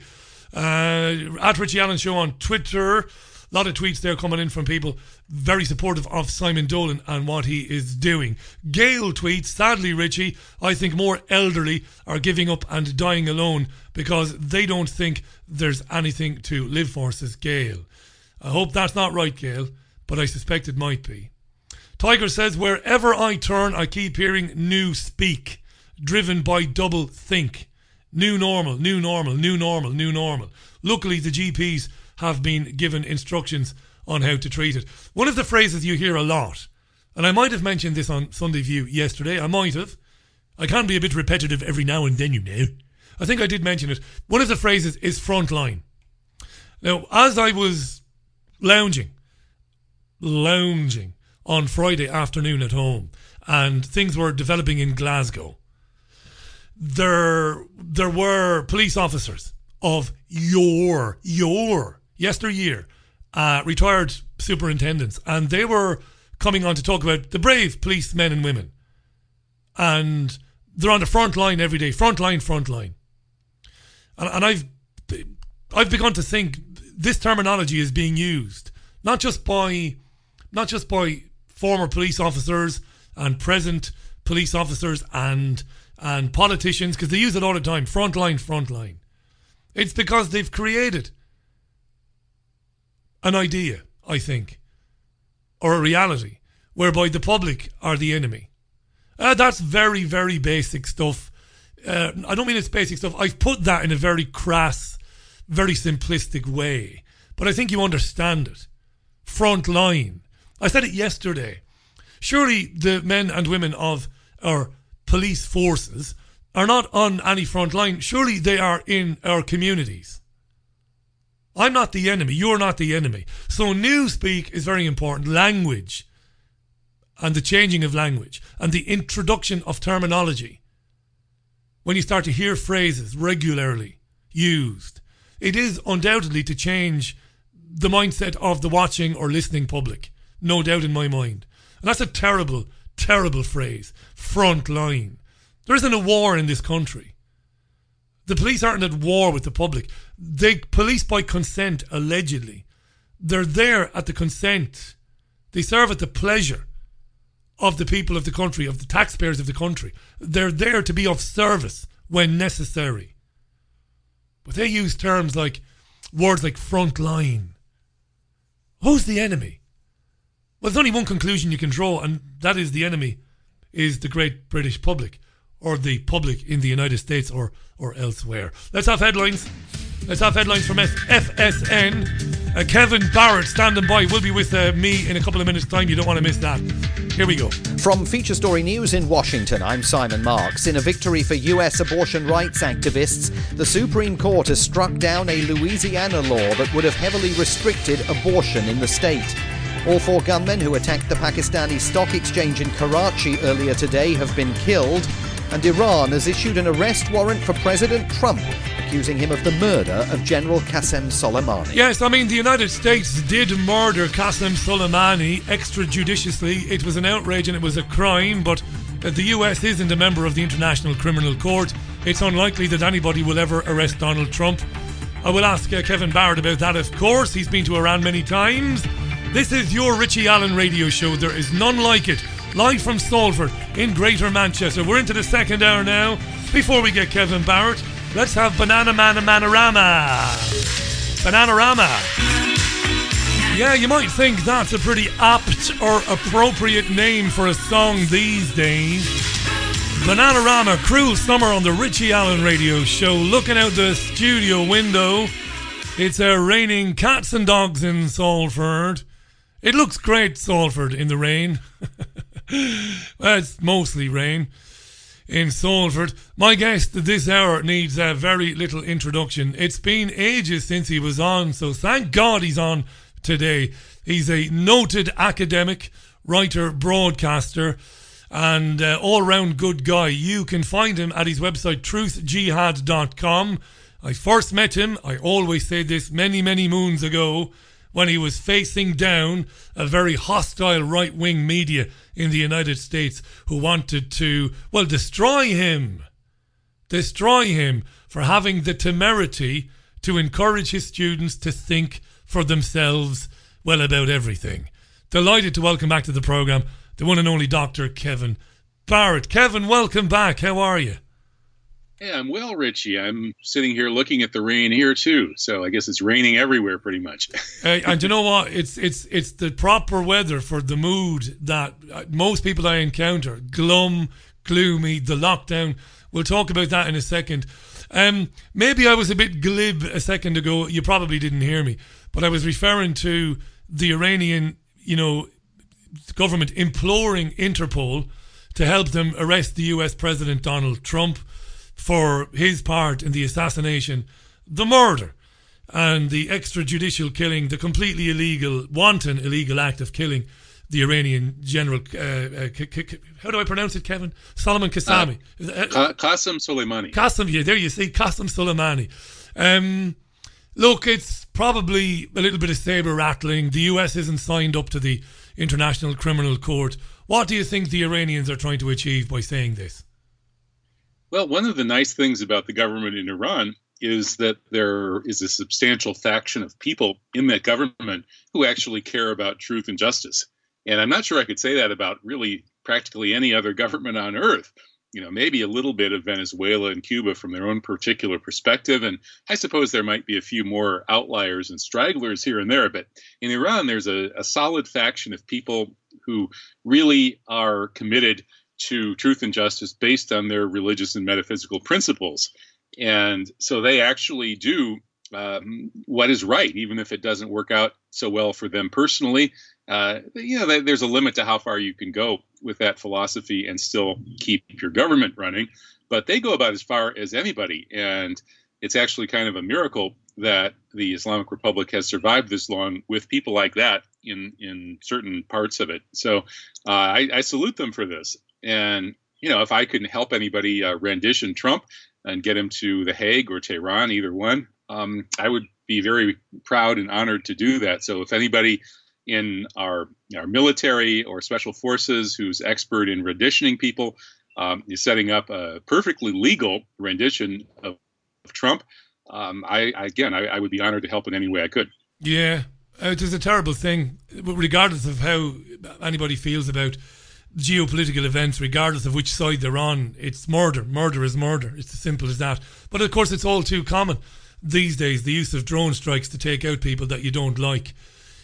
Uh, at Richie Allen Show on Twitter. A lot of tweets there coming in from people very supportive of Simon Dolan and what he is doing. Gail tweets, sadly, Richie, I think more elderly are giving up and dying alone because they don't think there's anything to live for, says Gail. I hope that's not right, Gail, but I suspect it might be. Tiger says, wherever I turn, I keep hearing new speak, driven by double think. New normal, new normal, new normal, new normal. Luckily, the G Ps have been given instructions on how to treat it. One of the phrases you hear a lot, and I might have mentioned this on Sunday View yesterday, I might have. I can be a bit repetitive every now and then, you know. I think I did mention it. One of the phrases is frontline. Now, as I was lounging, lounging on Friday afternoon at home, and things were developing in Glasgow, there there were police officers of your, your, yesteryear, uh, retired superintendents, and they were coming on to talk about the brave policemen and women. And they're on the front line every day, front line, front line. And, and I've I've begun to think this terminology is being used not just by not just by former police officers and present police officers and and politicians, because they use it all the time. Front line, front line. It's because they've created an idea, I think, or a reality, whereby the public are the enemy. Uh, that's very, very basic stuff. Uh, I don't mean it's basic stuff. I've put that in a very crass, very simplistic way. But I think you understand it. Front line. I said it yesterday. Surely the men and women of our police forces are not on any front line. Surely they are in our communities. I'm not the enemy. You're not the enemy. So newspeak is very important. Language and the changing of language and the introduction of terminology. When you start to hear phrases regularly used, it is undoubtedly to change the mindset of the watching or listening public. No doubt in my mind. And that's a terrible, terrible phrase. Front line. There isn't a war in this country. The police aren't at war with the public. They police by consent, allegedly. They're there at the consent. They serve at the pleasure of the people of the country, of the taxpayers of the country. They're there to be of service when necessary. But they use terms like, words like front line. Who's the enemy? Well, there's only one conclusion you can draw, and that is the enemy is the great British public, or the public in the United States or, or elsewhere. Let's have headlines. Let's have headlines from F S N. Uh, Kevin Barrett standing by. Will be with uh, me in a couple of minutes' time. You don't want to miss that. Here we go. From Feature Story News in Washington, I'm Simon Marks. In a victory for U S abortion rights activists, the Supreme Court has struck down a Louisiana law that would have heavily restricted abortion in the state. All four gunmen who attacked the Pakistani stock exchange in Karachi earlier today have been killed, and Iran has issued an arrest warrant for President Trump, accusing him of the murder of General Qasem Soleimani. Yes, I mean, the United States did murder Qasem Soleimani extrajudiciously. It was an outrage and it was a crime, but the U S isn't a member of the International Criminal Court. It's unlikely that anybody will ever arrest Donald Trump. I will ask uh, Kevin Barrett about that, of course. He's been to Iran many times. This is your Richie Allen radio show. There is none like it. Live from Salford in Greater Manchester. We're into the second hour now. Before we get Kevin Barrett, let's have Banana Man and Manorama. Bananarama. Yeah, you might think that's a pretty apt or appropriate name for a song these days. Bananarama, Cruel Summer on the Richie Allen radio show. Looking out the studio window, it's uh, raining cats and dogs in Salford. It looks great, Salford, in the rain. Well, it's mostly rain in Salford. My guest this hour needs a very little introduction. It's been ages since he was on, so thank God he's on today. He's a noted academic, writer, broadcaster, and uh, all-round good guy. You can find him at his website, truth jihad dot com. I first met him, I always say this, many, many moons ago, when he was facing down a very hostile right-wing media in the United States who wanted to, well, destroy him. Destroy him for having the temerity to encourage his students to think for themselves, well, about everything. Delighted to welcome back to the programme the one and only Doctor Kevin Barrett. Kevin, welcome back. How are you? Hey, I'm well, Richie. I'm sitting here looking at the rain here too, so I guess it's raining everywhere pretty much. Hey, and you know what? It's it's it's the proper weather for the mood that most people I encounter. Glum, gloomy, the lockdown. We'll talk about that in a second. Um, maybe I was a bit glib a second ago. You probably didn't hear me, but I was referring to the Iranian, you know, government imploring Interpol to help them arrest the U S President Donald Trump for his part in the assassination, the murder, and the extrajudicial killing, the completely illegal, wanton illegal act of killing the Iranian general, uh, uh, K- K- how do I pronounce it, Kevin? Solomon Qasemi. Uh, Qasem Soleimani. Qasem, yeah, there you see, Qasem Soleimani. Um, look, it's probably a little bit of saber rattling. The U S isn't signed up to the International Criminal Court. What do you think the Iranians are trying to achieve by saying this? Well, one of the nice things about the government in Iran is that there is a substantial faction of people in that government who actually care about truth and justice. And I'm not sure I could say that about really practically any other government on earth. You know, maybe a little bit of Venezuela and Cuba from their own particular perspective. And I suppose there might be a few more outliers and stragglers here and there. But in Iran, there's a, a solid faction of people who really are committed to truth and justice based on their religious and metaphysical principles. And so they actually do um, what is right, even if it doesn't work out so well for them personally. Uh, you know, there's a limit to how far you can go with that philosophy and still keep your government running. But they go about as far as anybody. And it's actually kind of a miracle that the Islamic Republic has survived this long with people like that in, in certain parts of it. So uh, I, I salute them for this. And, you know, if I can help anybody uh, rendition Trump and get him to The Hague or Tehran, either one, um, I would be very proud and honored to do that. So if anybody in our, our military or special forces who's expert in renditioning people um, is setting up a perfectly legal rendition of, of Trump, um, I, I again, I, I would be honored to help in any way I could. Yeah, it is a terrible thing, regardless of how anybody feels about geopolitical events, regardless of which side they're on. It's murder. Murder is murder. It's as simple as that. But of course, it's all too common these days, the use of drone strikes to take out people that you don't like.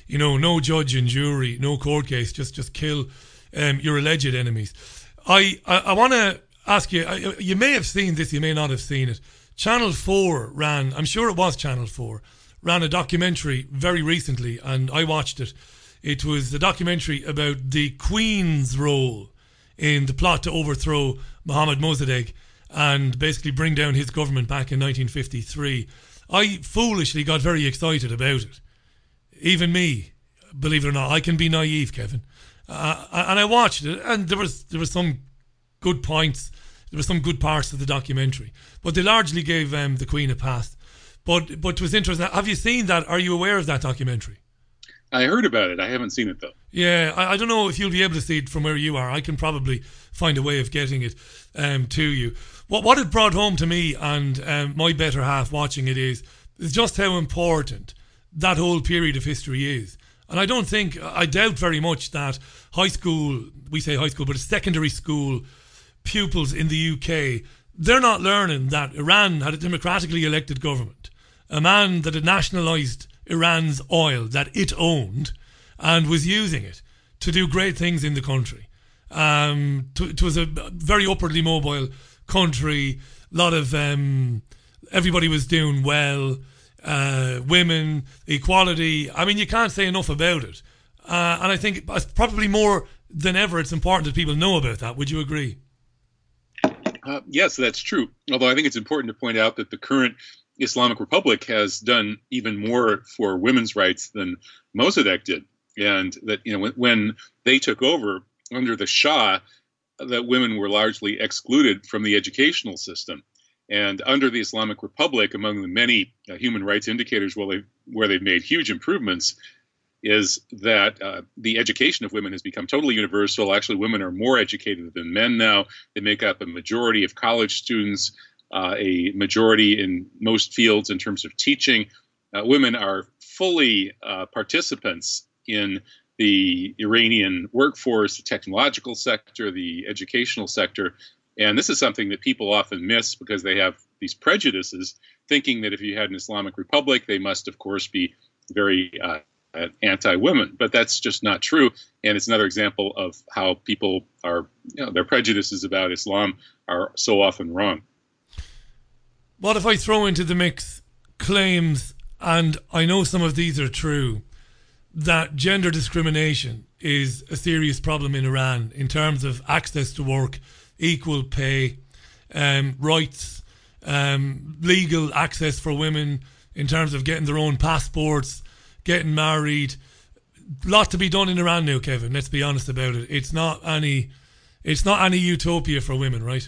you know, no judge and jury, no court case, just just kill um, your alleged enemies. I, I, I want to ask you, I, you may have seen this, you may not have seen it. Channel four ran, I'm sure it was Channel four, ran a documentary very recently, and I watched it. It was a documentary about the Queen's role in the plot to overthrow Mohammad Mossadegh and basically bring down his government back in nineteen fifty-three. I foolishly got very excited about it. Even me, believe it or not, I can be naive, Kevin. Uh, and I watched it, and there was there was some good points, there were some good parts of the documentary, but they largely gave um, the Queen a pass. But but it was interesting. Have you seen that? Are you aware of that documentary? I heard about it. I haven't seen it, though. Yeah, I, I don't know if you'll be able to see it from where you are. I can probably find a way of getting it um, to you. What what it brought home to me and um, my better half watching it is, is just how important that whole period of history is. And I don't think, I doubt very much that high school, we say high school, but it's secondary school pupils in the U K, they're not learning that Iran had a democratically elected government, a man that had nationalised Iran's oil that it owned and was using it to do great things in the country. Um, to, it was a very upwardly mobile country, a lot of, um, everybody was doing well, uh, women, equality. I mean, you can't say enough about it. Uh, and I think it's probably more than ever, it's important that people know about that. Would you agree? Uh, yes, that's true. Although I think it's important to point out that the current Islamic Republic has done even more for women's rights than Mossadegh did. And that, you know, when, when they took over under the Shah, that women were largely excluded from the educational system. And under the Islamic Republic, among the many uh, human rights indicators where they've, where they've made huge improvements, is that uh, the education of women has become totally universal. Actually, women are more educated than men now. They make up a majority of college students, uh, a majority in most fields in terms of teaching. Uh, women are fully uh, participants in the Iranian workforce, the technological sector, the educational sector. And this is something that people often miss because they have these prejudices, thinking that if you had an Islamic Republic, they must, of course, be very uh, anti-women. But that's just not true. And it's another example of how people are, you know, their prejudices about Islam are so often wrong. What if I throw into the mix claims, and I know some of these are true, that gender discrimination is a serious problem in Iran in terms of access to work, equal pay, um, rights, um, legal access for women in terms of getting their own passports, getting married. Lot to be done in Iran now, Kevin. Let's be honest about it. It's not any, it's not any utopia for women, right?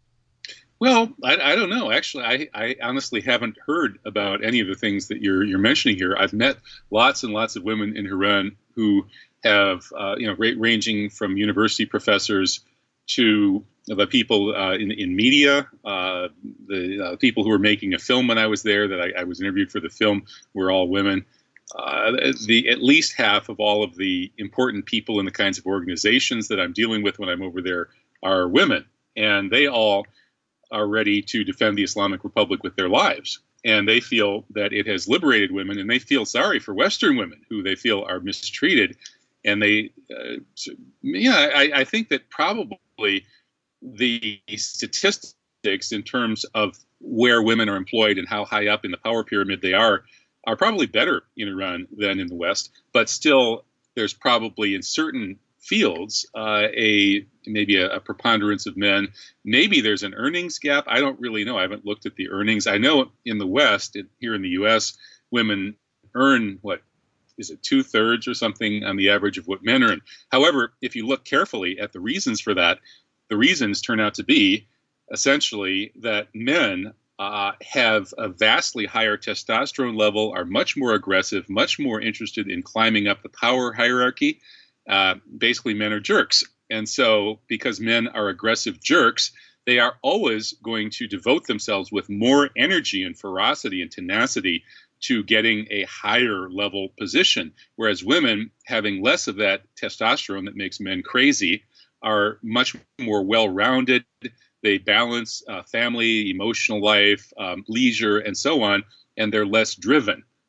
Well, I, I don't know. Actually, I, I honestly haven't heard about any of the things that you're you're mentioning here. I've met lots and lots of women in Iran who have, uh, you know, ra- ranging from university professors to the people uh, in in media, uh, the uh, people who were making a film when I was there. That I, I was interviewed for the film were all women. Uh, the at least half of all of the important people in the kinds of organizations that I'm dealing with when I'm over there are women, and they all are ready to defend the Islamic Republic with their lives. And they feel that it has liberated women, and they feel sorry for Western women who they feel are mistreated. And they, uh, so, yeah, I, I think that probably the statistics in terms of where women are employed and how high up in the power pyramid they are, are probably better in Iran than in the West. But still, there's probably in certain fields uh, a maybe a, a preponderance of men. Maybe there's an earnings gap. I don't really know. I haven't looked at the earnings. I know in the West, in, here in the U S, women earn, what, is it two thirds or something on the average of what men earn? However, if you look carefully at the reasons for that, the reasons turn out to be essentially that men uh, have a vastly higher testosterone level, are much more aggressive, much more interested in climbing up the power hierarchy. Uh, basically, men are jerks. And so because men are aggressive jerks, they are always going to devote themselves with more energy and ferocity and tenacity to getting a higher level position. Whereas women, having less of that testosterone that makes men crazy, are much more well-rounded. They balance uh, family, emotional life, um, leisure, and so on, and they're less driven.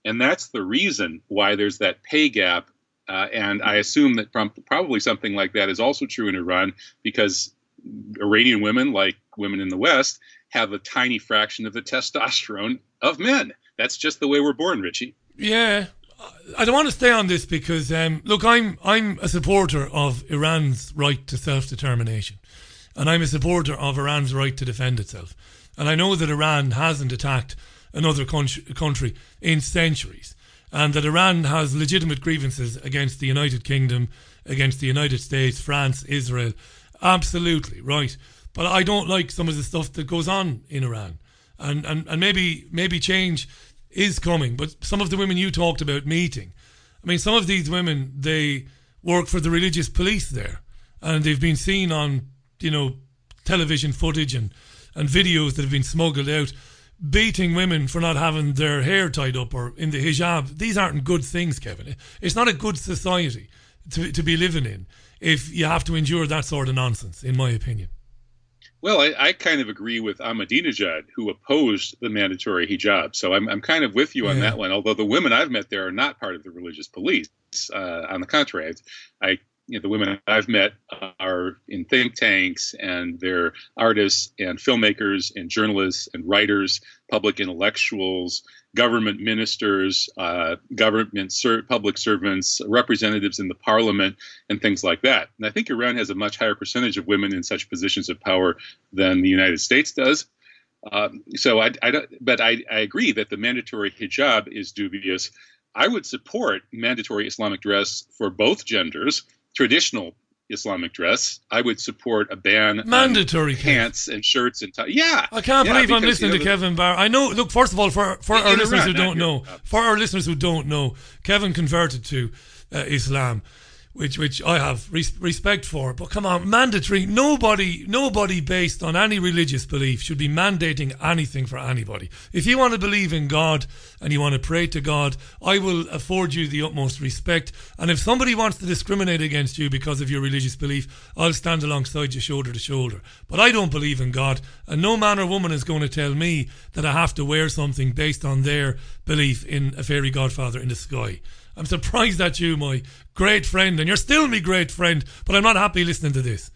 And that's the reason why there's that pay gap. Uh, and I assume that prom- probably something like that is also true in Iran, because Iranian women, like women in the West, have a tiny fraction of the testosterone of men. That's just the way we're born, Richie. Yeah. I don't want to stay on this because, um, look, I'm I'm a supporter of Iran's right to self-determination. And I'm a supporter of Iran's right to defend itself. And I know that Iran hasn't attacked another country, country in centuries. And that Iran has legitimate grievances against the United Kingdom, against the United States, France, Israel. Absolutely, right. But I don't like some of the stuff that goes on in Iran. And, and, and maybe maybe change is coming. But some of the women you talked about meeting, I mean, some of these women, they work for the religious police there. And they've been seen on, you know, television footage and, and videos that have been smuggled out, beating women for not having their hair tied up or in the hijab. These aren't good things, Kevin. It's not a good society to, to be living in if you have to endure that sort of nonsense, in my opinion. Well, I, I kind of agree with Ahmadinejad, who opposed the mandatory hijab. So I'm I'm kind of with you on Yeah. that one. Although the women I've met there are not part of the religious police. Uh, on the contrary, I you know, the women I've met are in think tanks, and they're artists and filmmakers and journalists and writers, public intellectuals, government ministers, uh, government ser- public servants, representatives in the parliament, and things like that. And I think Iran has a much higher percentage of women in such positions of power than the United States does. Um, so I, I don't, but I, I agree that the mandatory hijab is dubious. I would support mandatory Islamic dress for both genders. Traditional Islamic dress, I would support a ban Mandatory on pants and shirts and ties. Yeah, I can't yeah, believe I'm because, listening you to know, Kevin Barr. I know. Look, first of all, for for In our Iran, listeners who not don't here. know, for our listeners who don't know, Kevin converted to uh, Islam, which which I have res- respect for. But come on, mandatory. Nobody, nobody based on any religious belief should be mandating anything for anybody. If you want to believe in God and you want to pray to God, I will afford you the utmost respect. And if somebody wants to discriminate against you because of your religious belief, I'll stand alongside you shoulder to shoulder. But I don't believe in God, and no man or woman is going to tell me that I have to wear something based on their belief in a fairy godfather in the sky. I'm surprised at you, my great friend, and you're still my great friend, but I'm not happy listening to this.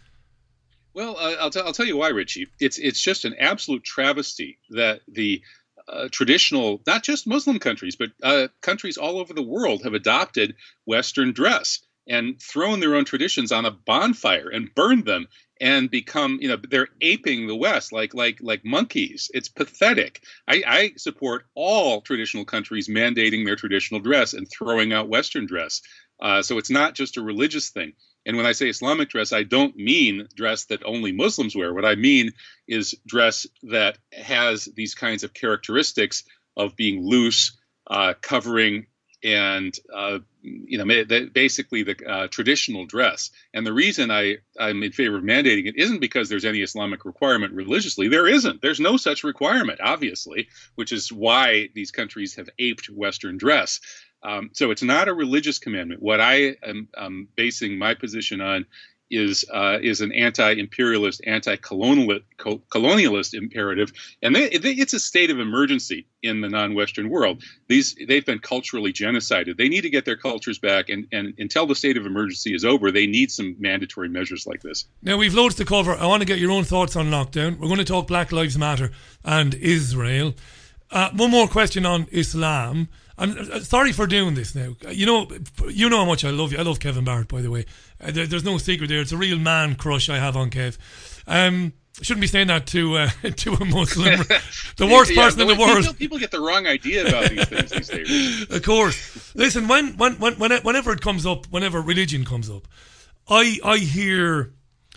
Well, uh, I'll, t- I'll tell you why, Richie. It's it's just an absolute travesty that the uh, traditional, not just Muslim countries, but uh, countries all over the world have adopted Western dress and thrown their own traditions on a bonfire and burned them and become, you know, they're aping the West like like like monkeys. It's pathetic. I, I support all traditional countries mandating their traditional dress and throwing out Western dress. Uh, so it's not just a religious thing. And when I say Islamic dress, I don't mean dress that only Muslims wear. What I mean is dress that has these kinds of characteristics of being loose, uh, covering, and uh, you know, basically the uh, traditional dress. And the reason I, I'm in favor of mandating it isn't because there's any Islamic requirement religiously. There isn't. There's no such requirement, obviously, which is why these countries have aped Western dress. Um, so it's not a religious commandment. What I am um, basing my position on is uh, is an anti-imperialist, anti-colonialist co- colonialist imperative, and they, they, it's a state of emergency in the non-Western world. These they've been culturally genocided. They need to get their cultures back, and, and until the state of emergency is over, they need some mandatory measures like this. Now, we've loads to cover. I want to get your own thoughts on lockdown. We're going to talk Black Lives Matter and Israel. Uh, one more question on Islam. I'm uh, sorry for doing this now. You know, you know how much I love you. I love Kevin Barrett, by the way. Uh, there, there's no secret there. It's a real man crush I have on Kev. Um, I shouldn't be saying that to uh, to a Muslim. The worst yeah, person in the people, world. People get the wrong idea about these things these days. Of course. Listen, when, when, when, whenever it comes up, whenever religion comes up, I I hear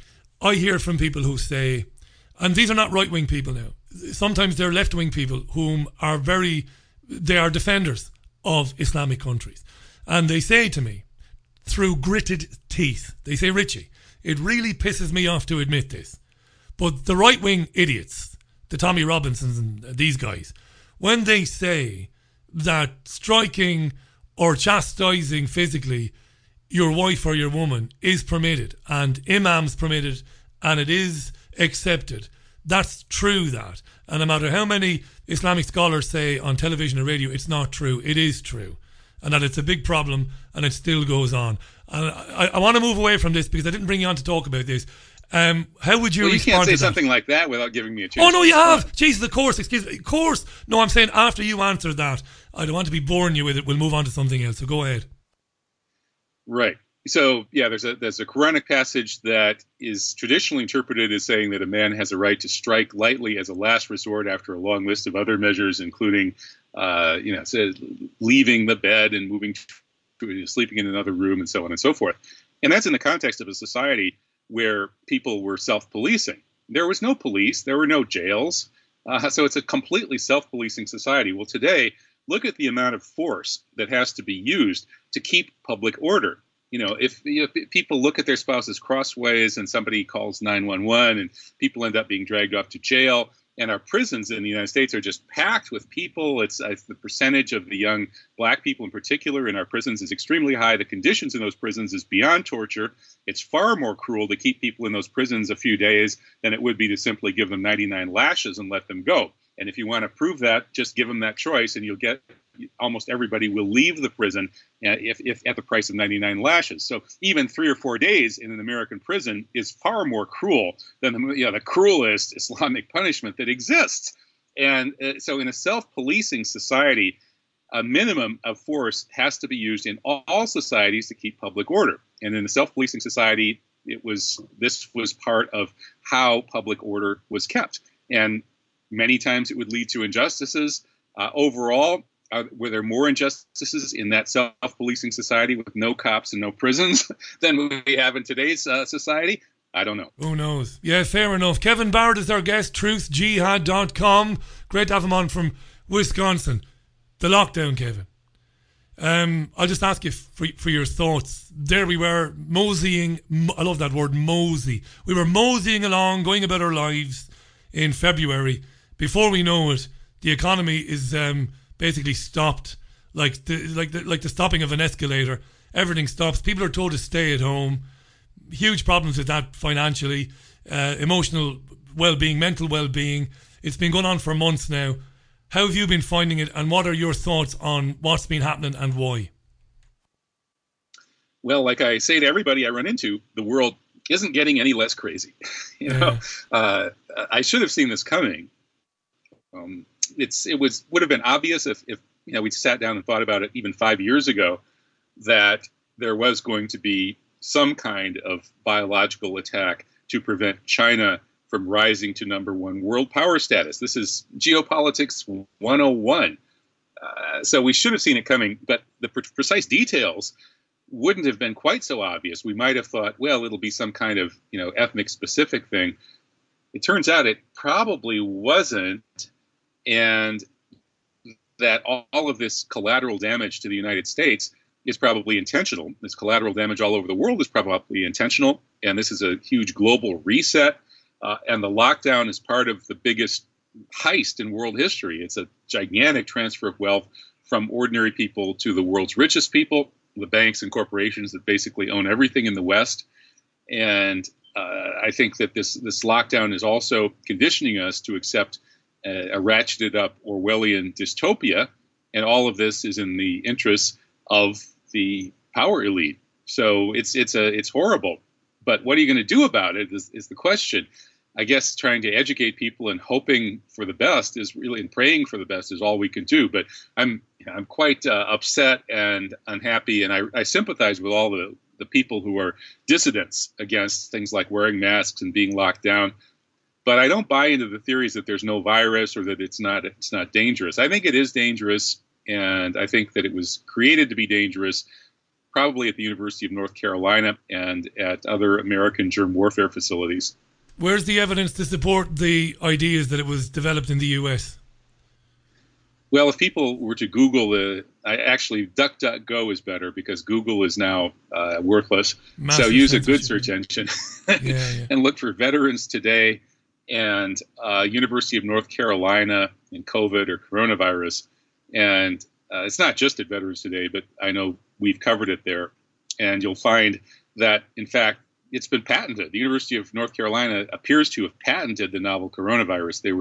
I hear from people who say, and these are not right-wing people now. Sometimes they're left-wing people whom are very, they are defenders of Islamic countries. And they say to me, through gritted teeth, they say, Richie, it really pisses me off to admit this, but the right-wing idiots, the Tommy Robinsons and these guys, when they say that striking or chastising physically your wife or your woman is permitted, and imams permitted, and it is accepted, that's true that. And no matter how many Islamic scholars say on television or radio, it's not true. It is true. And that it's a big problem, and it still goes on. And I, I want to move away from this because I didn't bring you on to talk about this. Um, how would you well, you respond can't say to that? something like that without giving me a chance. Oh, no, to you respond. have. Jesus, of course. Excuse me. Of course. No, I'm saying after you answer that, I don't want to be boring you with it. We'll move on to something else. So go ahead. Right. So, yeah, there's a there's a Quranic passage that is traditionally interpreted as saying that a man has a right to strike lightly as a last resort after a long list of other measures, including, uh, you know, so leaving the bed and moving to sleeping in another room and so on and so forth. And that's in the context of a society where people were self-policing. There was no police. There were no jails. Uh, so it's a completely self-policing society. Well, today, look at the amount of force that has to be used to keep public order. You know, if, if people look at their spouses crossways and somebody calls nine one one and people end up being dragged off to jail, and our prisons in the United States are just packed with people. It's, it's the percentage of the young black people in particular in our prisons is extremely high. The conditions in those prisons is beyond torture. It's far more cruel to keep people in those prisons a few days than it would be to simply give them ninety-nine lashes and let them go. And if you want to prove that, just give them that choice and you'll get almost everybody will leave the prison uh, if, if at the price of ninety-nine lashes. So even three or four days in an American prison is far more cruel than the, you know, the cruelest Islamic punishment that exists. And uh, so in a self-policing society, a minimum of force has to be used in all, all societies to keep public order. And in a self-policing society, it was this was part of how public order was kept. And many times it would lead to injustices. Uh, overall, Uh, were there more injustices in that self-policing society with no cops and no prisons than we have in today's uh, society? I don't know. Who knows? Yeah, fair enough. Kevin Barrett is our guest, truth jihad dot com. Great to have him on from Wisconsin. The lockdown, Kevin. Um, I'll just ask you for, for your thoughts. There we were, moseying. I love that word, mosey. We were moseying along, going about our lives in February. Before we know it, the economy is... Um, basically stopped, like the like the like the stopping of an escalator. Everything stops. People are told to stay at home. Huge problems with that financially, uh, emotional well-being, mental well-being. It's been going on for months now. How have you been finding it, and what are your thoughts on what's been happening and why? Well, like I say to everybody I run into, the world isn't getting any less crazy. you know, yeah. uh, I should have seen this coming. Um, It's it was would have been obvious if, if you know we'd sat down and thought about it even five years ago that there was going to be some kind of biological attack to prevent China from rising to number one world power status. This is geopolitics one oh one. Uh, so we should have seen it coming, but the pre- precise details wouldn't have been quite so obvious. We might have thought, well, it'll be some kind of you know ethnic specific thing. It turns out it probably wasn't. And that all of this collateral damage to the United States is probably intentional. This collateral damage all over the world is probably intentional. And this is a huge global reset. Uh, and the lockdown is part of the biggest heist in world history. It's a gigantic transfer of wealth from ordinary people to the world's richest people, the banks and corporations that basically own everything in the West. And uh, I think that this, this lockdown is also conditioning us to accept a, a ratcheted up Orwellian dystopia. And all of this is in the interests of the power elite. So it's it's a it's horrible. But what are you going to do about it is, is the question. I guess trying to educate people and hoping for the best is really, and praying for the best is all we can do. But I'm I'm quite uh, upset and unhappy, and I, I sympathize with all the, the people who are dissidents against things like wearing masks and being locked down. But I don't buy into the theories that there's no virus or that it's not it's not dangerous. I think it is dangerous, and I think that it was created to be dangerous, probably at the University of North Carolina and at other American germ warfare facilities. Where's the evidence to support the ideas that it was developed in the U S? Well, if people were to Google the, I actually DuckDuckGo is better because Google is now uh, worthless. Massive so use a good search engine yeah, yeah. and look for Veterans Today and uh, University of North Carolina and COVID or coronavirus. And uh, it's not just at Veterans Today, but I know we've covered it there. And you'll find that, in fact, it's been patented. The University of North Carolina appears to have patented the novel coronavirus. They were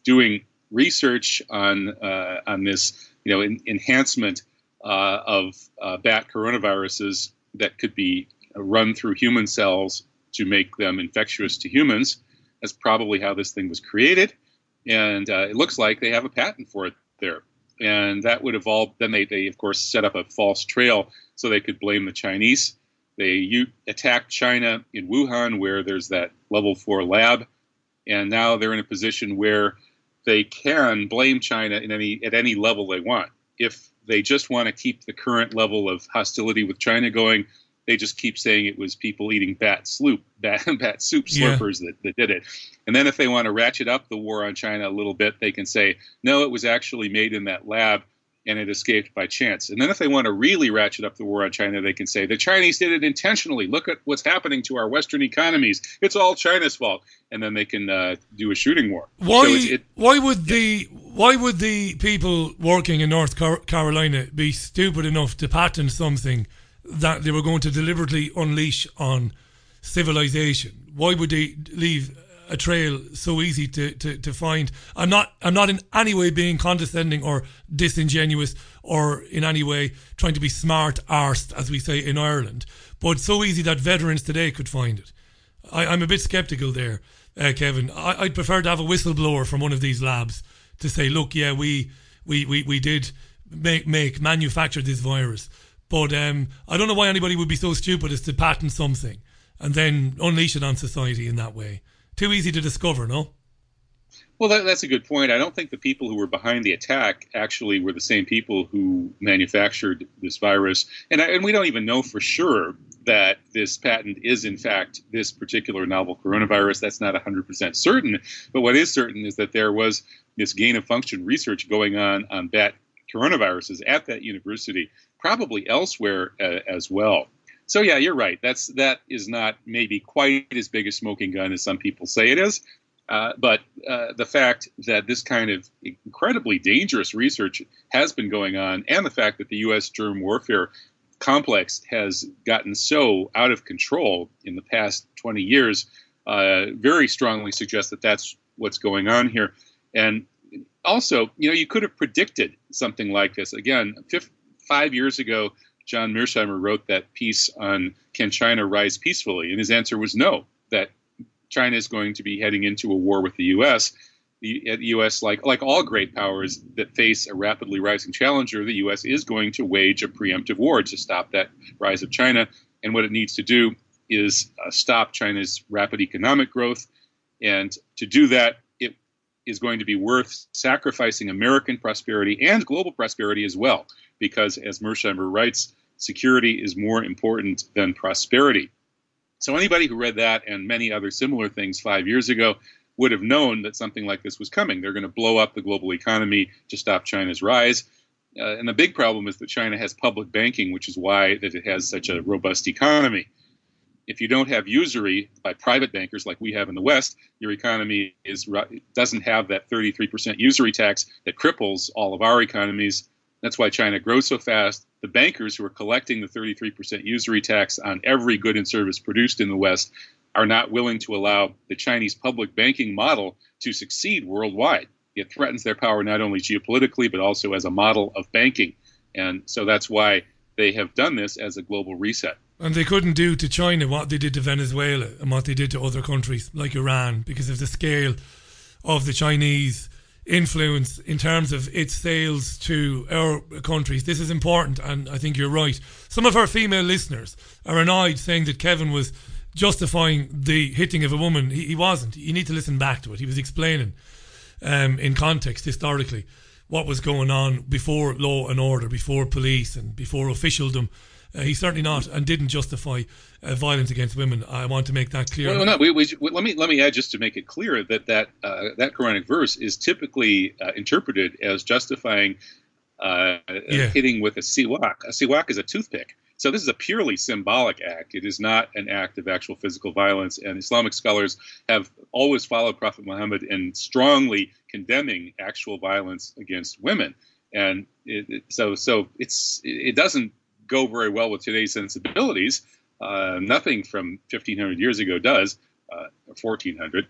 doing research on uh, on this, you know, in, enhancement uh, of uh, bat coronaviruses that could be run through human cells to make them infectious to humans. That's probably how this thing was created, and uh, it looks like they have a patent for it there. And that would evolve. Then they, they of course, set up a false trail so they could blame the Chinese. They u- attacked China in Wuhan, where there's that level four lab, and now they're in a position where they can blame China in any at any level they want. If they just want to keep the current level of hostility with China going, they just keep saying it was people eating bat sloop, bat, bat soup slurpers yeah. that, that did it. And then if they want to ratchet up the war on China a little bit, they can say, no, it was actually made in that lab and it escaped by chance. And then if they want to really ratchet up the war on China, they can say, the Chinese did it intentionally. Look at what's happening to our Western economies. It's all China's fault. And then they can uh, do a shooting war. Why, so it's, it, why would the why would the people working in North Car- Carolina be stupid enough to patent something that they were going to deliberately unleash on civilization? Why would they leave a trail so easy to, to, to find? I'm not I'm not in any way being condescending or disingenuous or in any way trying to be smart arsed, as we say in Ireland, but so easy that veterans today could find it. I, I'm a bit sceptical there, uh, Kevin. I, I'd prefer to have a whistleblower from one of these labs to say, look, yeah, we we, we, we did make, make manufacture this virus. But um, I don't know why anybody would be so stupid as to patent something and then unleash it on society in that way. Too easy to discover, no? Well, that, that's a good point. I don't think the people who were behind the attack actually were the same people who manufactured this virus. And, I, and we don't even know for sure that this patent is, in fact, this particular novel coronavirus. That's not one hundred percent certain. But what is certain is that there was this gain-of-function research going on on bat coronaviruses at that university, probably elsewhere uh, as well. So yeah, you're right. That's that is not maybe quite as big a smoking gun as some people say it is, uh, but uh, the fact that this kind of incredibly dangerous research has been going on, and the fact that the U S germ warfare complex has gotten so out of control in the past twenty years, uh, very strongly suggests that that's what's going on here. And also, you know, you could have predicted something like this. Again, fifth, five years ago, John Mearsheimer wrote that piece on Can China Rise Peacefully? And his answer was no, that China is going to be heading into a war with the U S. The U S, like like all great powers that face a rapidly rising challenger, the U S is going to wage a preemptive war to stop that rise of China. And what it needs to do is uh, stop China's rapid economic growth. And to do that, it is going to be worth sacrificing American prosperity and global prosperity as well. Because, as Mearsheimer writes, security is more important than prosperity. So anybody who read that and many other similar things five years ago would have known that something like this was coming. They're going to blow up the global economy to stop China's rise. Uh, and the big problem is that China has public banking, which is why that it has such a robust economy. If you don't have usury by private bankers like we have in the West, your economy is doesn't have that thirty-three percent usury tax that cripples all of our economies. That's why China grows so fast. The bankers who are collecting the thirty-three percent usury tax on every good and service produced in the West are not willing to allow the Chinese public banking model to succeed worldwide. It threatens their power not only geopolitically, but also as a model of banking. And so that's why they have done this as a global reset. And they couldn't do to China what they did to Venezuela and what they did to other countries like Iran because of the scale of the Chinese influence in terms of its sales to our countries. This is important, and I think you're right. Some of our female listeners are annoyed saying that Kevin was justifying the hitting of a woman. He, he wasn't. You need to listen back to it. He was explaining um, in context historically what was going on before law and order, before police and before officialdom. Uh, he's certainly not and didn't justify uh, violence against women. I want to make that clear. Well, no, we, we, let me let me add just to make it clear that that uh, that Quranic verse is typically uh, interpreted as justifying uh, yeah. hitting with a siwak. A siwak is a toothpick. So this is a purely symbolic act. It is not an act of actual physical violence. And Islamic scholars have always followed Prophet Muhammad in strongly condemning actual violence against women. And it, it, so so it's it doesn't go very well with today's sensibilities. Uh, nothing from fifteen hundred years ago does, uh, or fourteen hundred, but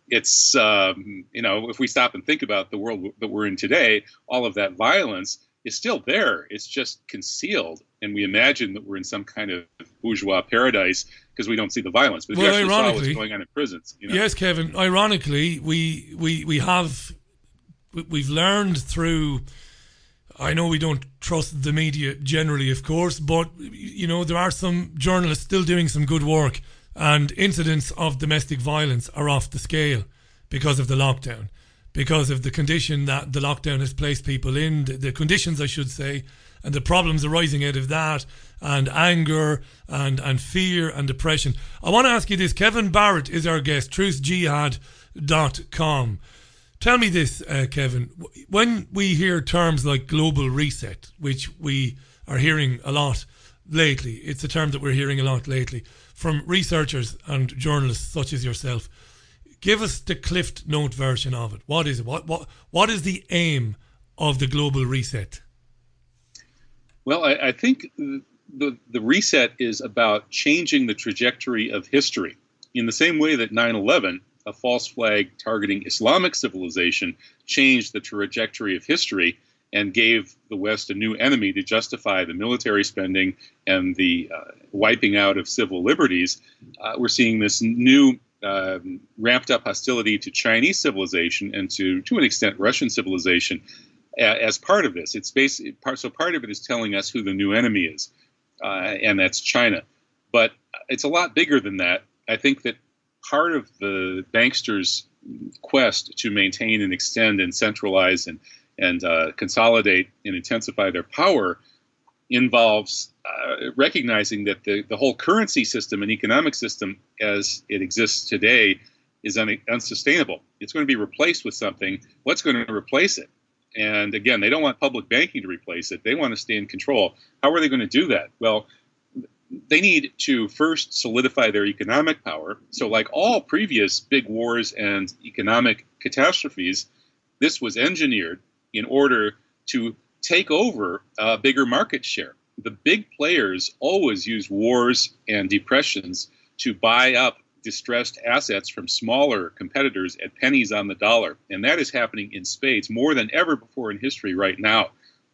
it's, um, you know, if we stop and think about the world that we're in today, all of that violence is still there. It's just concealed. And we imagine that we're in some kind of bourgeois paradise because we don't see the violence. But if well, you actually saw ironically, what's going on in prisons. You know? Yes, Kevin. Ironically, we, we, we have, we've learned through, I know we don't trust the media generally, of course, but, you know, there are some journalists still doing some good work, and incidents of domestic violence are off the scale because of the lockdown, because of the condition that the lockdown has placed people in, the, the conditions, I should say, and the problems arising out of that, and anger and, and fear and depression. I want to ask you this. Kevin Barrett is our guest, truth jihad dot com. Tell me this, uh, Kevin. When we hear terms like global reset, which we are hearing a lot lately, it's a term that we're hearing a lot lately from researchers and journalists such as yourself. Give us the Cliff Note version of it. What is it? What what what is the aim of the global reset? Well, I, I think the the reset is about changing the trajectory of history in the same way that nine eleven, a false flag targeting Islamic civilization, changed the trajectory of history and gave the West a new enemy to justify the military spending and the uh, wiping out of civil liberties. Uh, we're seeing this new um, ramped up hostility to Chinese civilization and to, to an extent, Russian civilization a, as part of this. It's basically part, so part of it is telling us who the new enemy is, uh, and that's China. But it's a lot bigger than that. I think that part of the banksters' quest to maintain and extend and centralize and and uh, consolidate and intensify their power involves uh, recognizing that the, the whole currency system and economic system as it exists today is un- unsustainable. It's going to be replaced with something. What's going to replace it? And again, they don't want public banking to replace it. They want to stay in control. How are they going to do that? Well, they need to first solidify their economic power. So like all previous big wars and economic catastrophes, this was engineered in order to take over a bigger market share. The big players always use wars and depressions to buy up distressed assets from smaller competitors at pennies on the dollar. And that is happening in spades more than ever before in history right now,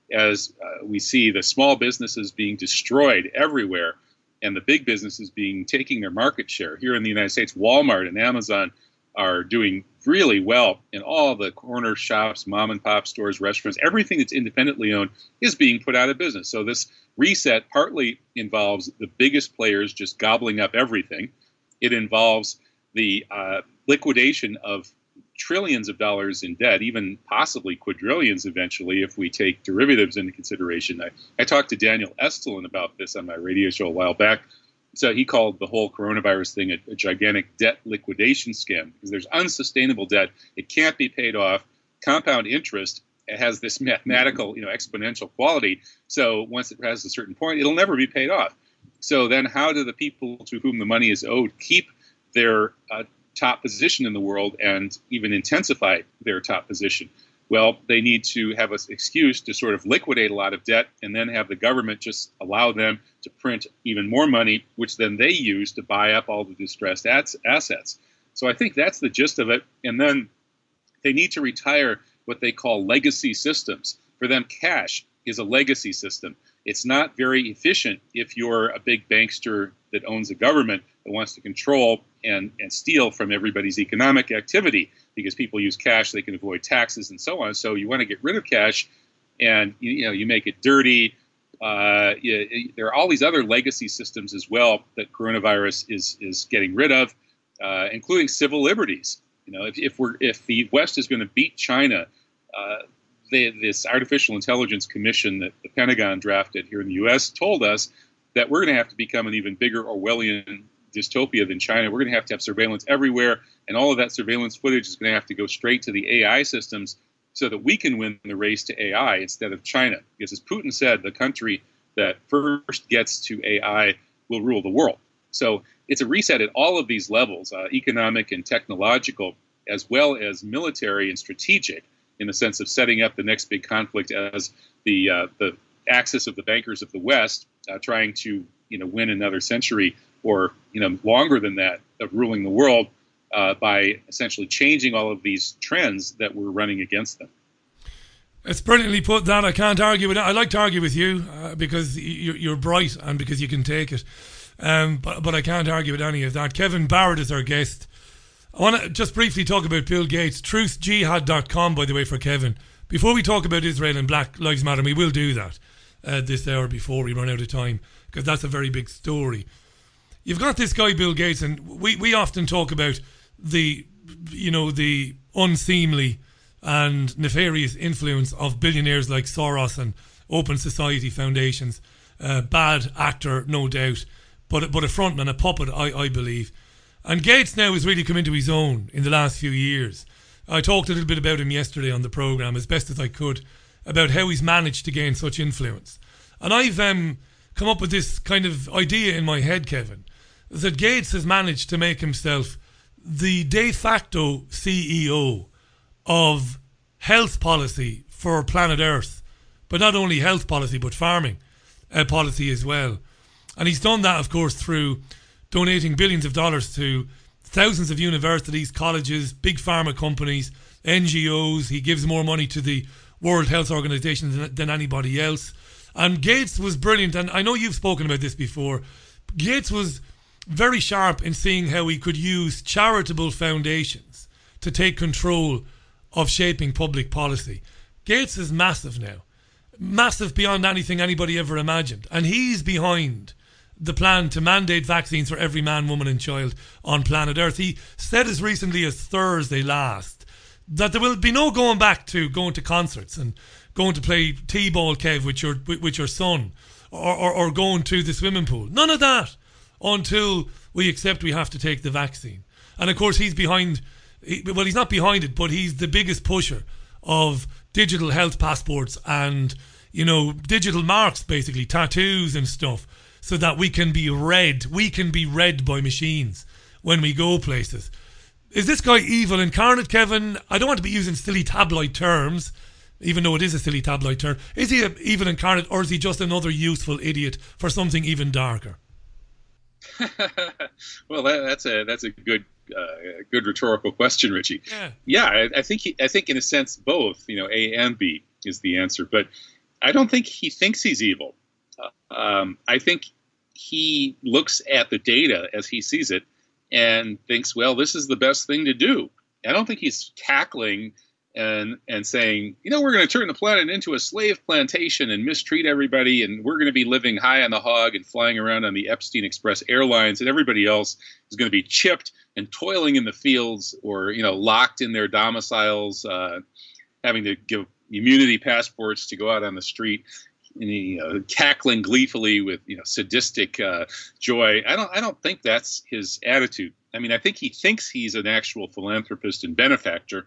as uh, we see the small businesses being destroyed everywhere and the big businesses being taking their market share. Here in the United States, Walmart and Amazon are doing really well, and all the corner shops, mom and pop stores, restaurants, everything that's independently owned is being put out of business. So this reset partly involves the biggest players just gobbling up everything. It involves the uh, liquidation of trillions of dollars in debt, even possibly quadrillions eventually if we take derivatives into consideration. I, I talked to Daniel Estulin about this on my radio show a while back. So he called the whole coronavirus thing a, a gigantic debt liquidation scam because there's unsustainable debt. It can't be paid off. Compound interest has this mathematical, you know, exponential quality. So once it has a certain point, it'll never be paid off. So then how do the people to whom the money is owed keep their uh, top position in the world and even intensify their top position? Well, they need to have an excuse to sort of liquidate a lot of debt and then have the government just allow them to print even more money, which then they use to buy up all the distressed assets. So I think that's the gist of it. And then they need to retire what they call legacy systems. For them, cash is a legacy system. It's not very efficient if you're a big bankster that owns a government that wants to control and, and steal from everybody's economic activity, because people use cash, they can avoid taxes and so on. So you want to get rid of cash, and you, you know you make it dirty. Uh, you, there are all these other legacy systems as well that coronavirus is is getting rid of, uh, including civil liberties. You know, if, if we're if the West is going to beat China, uh, they, this artificial intelligence commission that the Pentagon drafted here in the U S told us that we're going to have to become an even bigger Orwellian dystopia than China. We're going to have to have surveillance everywhere, and all of that surveillance footage is going to have to go straight to the A I systems so that we can win the race to A I instead of China. Because as Putin said, the country that first gets to A I will rule the world. So it's a reset at all of these levels, uh, economic and technological, as well as military and strategic, in the sense of setting up the next big conflict as the uh, the axis of the bankers of the West, uh, trying to you know win another century or you know longer than that of ruling the world. uh, by essentially changing all of these trends that were running against them. It's brilliantly put, that. I can't argue with it. I like to argue with you uh, because you're, you're bright and because you can take it. Um, but, but I can't argue with any of that. Kevin Barrett is our guest. I want to just briefly talk about Bill Gates. truth jihad dot com, by the way, for Kevin. Before we talk about Israel and Black Lives Matter, we will do that uh, this hour before we run out of time, because that's a very big story. You've got this guy, Bill Gates, and we, we often talk about the, you know, the unseemly and nefarious influence of billionaires like Soros and Open Society Foundations. Uh, bad actor, no doubt, but but a frontman, a puppet, I, I believe. And Gates now has really come into his own in the last few years. I talked a little bit about him yesterday on the programme, as best as I could, about how he's managed to gain such influence. And I've um, come up with this kind of idea in my head, Kevin, that Gates has managed to make himself the de facto C E O of health policy for planet Earth, but not only health policy, but farming uh, policy as well. And he's done that, of course, through donating billions of dollars to thousands of universities, colleges, big pharma companies, N G Os. He gives more money to the World Health Organization than, than anybody else. And Gates was brilliant, and I know you've spoken about this before. Gates was very sharp in seeing how he could use charitable foundations to take control of shaping public policy. Gates is massive now. Massive beyond anything anybody ever imagined. And he's behind the plan to mandate vaccines for every man, woman and child on planet Earth. He said as recently as Thursday last that there will be no going back to going to concerts and going to play T-ball, Kev, with your, with your son, or, or, or going to the swimming pool. None of that until we accept we have to take the vaccine. And of course he's behind, well, he's not behind it, but he's the biggest pusher of digital health passports and, you know, digital marks, basically, tattoos and stuff, so that we can be read, we can be read by machines when we go places. Is this guy evil incarnate, Kevin? I don't want to be using silly tabloid terms, even though it is a silly tabloid term. Is he a evil incarnate, or is he just another useful idiot for something even darker? Well, that, that's a that's a good uh, good rhetorical question, Richie. Yeah, yeah I, I think he, I think in a sense both, you know, A and B is the answer. But I don't think he thinks he's evil. Uh, um, I think he looks at the data as he sees it and thinks, well, this is the best thing to do. I don't think he's cackling and and saying, you know, we're going to turn the planet into a slave plantation and mistreat everybody, and we're going to be living high on the hog and flying around on the Epstein Express airlines, and everybody else is going to be chipped and toiling in the fields, or, you know, locked in their domiciles, uh, having to give immunity passports to go out on the street, and he, you know, cackling gleefully with, you know, sadistic uh, joy. I don't I don't think that's his attitude. I mean, I think he thinks he's an actual philanthropist and benefactor.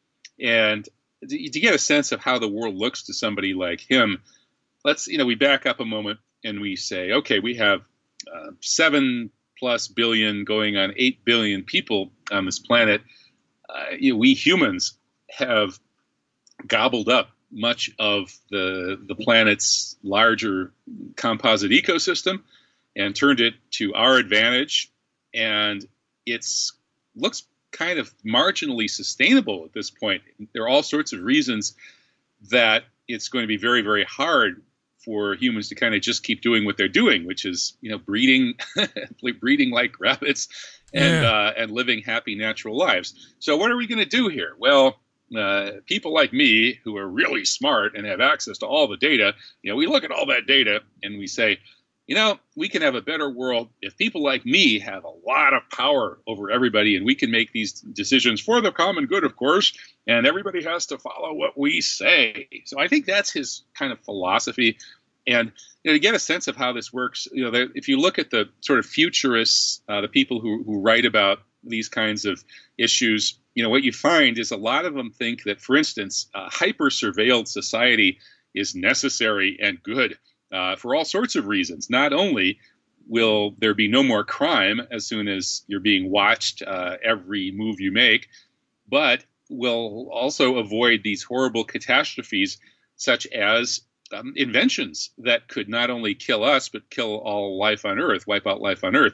And to, to get a sense of how the world looks to somebody like him, let's, you know, we back up a moment and we say, okay, we have uh, seven plus billion going on eight billion people on this planet. Uh, you know, we humans have gobbled up much of the the planet's larger composite ecosystem and turned it to our advantage. And it's looks kind of marginally sustainable at this point. There are all sorts of reasons that it's going to be very, very hard for humans to kind of just keep doing what they're doing, which is, you know, breeding, breeding like rabbits and Yeah. uh, and living happy, natural lives. So what are we going to do here? Well, uh, people like me who are really smart and have access to all the data, you know, we look at all that data and we say, you know, we can have a better world if people like me have a lot of power over everybody, and we can make these decisions for the common good, of course, and everybody has to follow what we say. So I think that's his kind of philosophy. And, you know, to get a sense of how this works, you know, the, if you look at the sort of futurists, uh, the people who, who write about these kinds of issues, you know, what you find is a lot of them think that, for instance, a hyper-surveilled society is necessary and good. Uh, for all sorts of reasons. Not only will there be no more crime as soon as you're being watched uh, every move you make, but we'll also avoid these horrible catastrophes such as um, inventions that could not only kill us, but kill all life on Earth, wipe out life on Earth.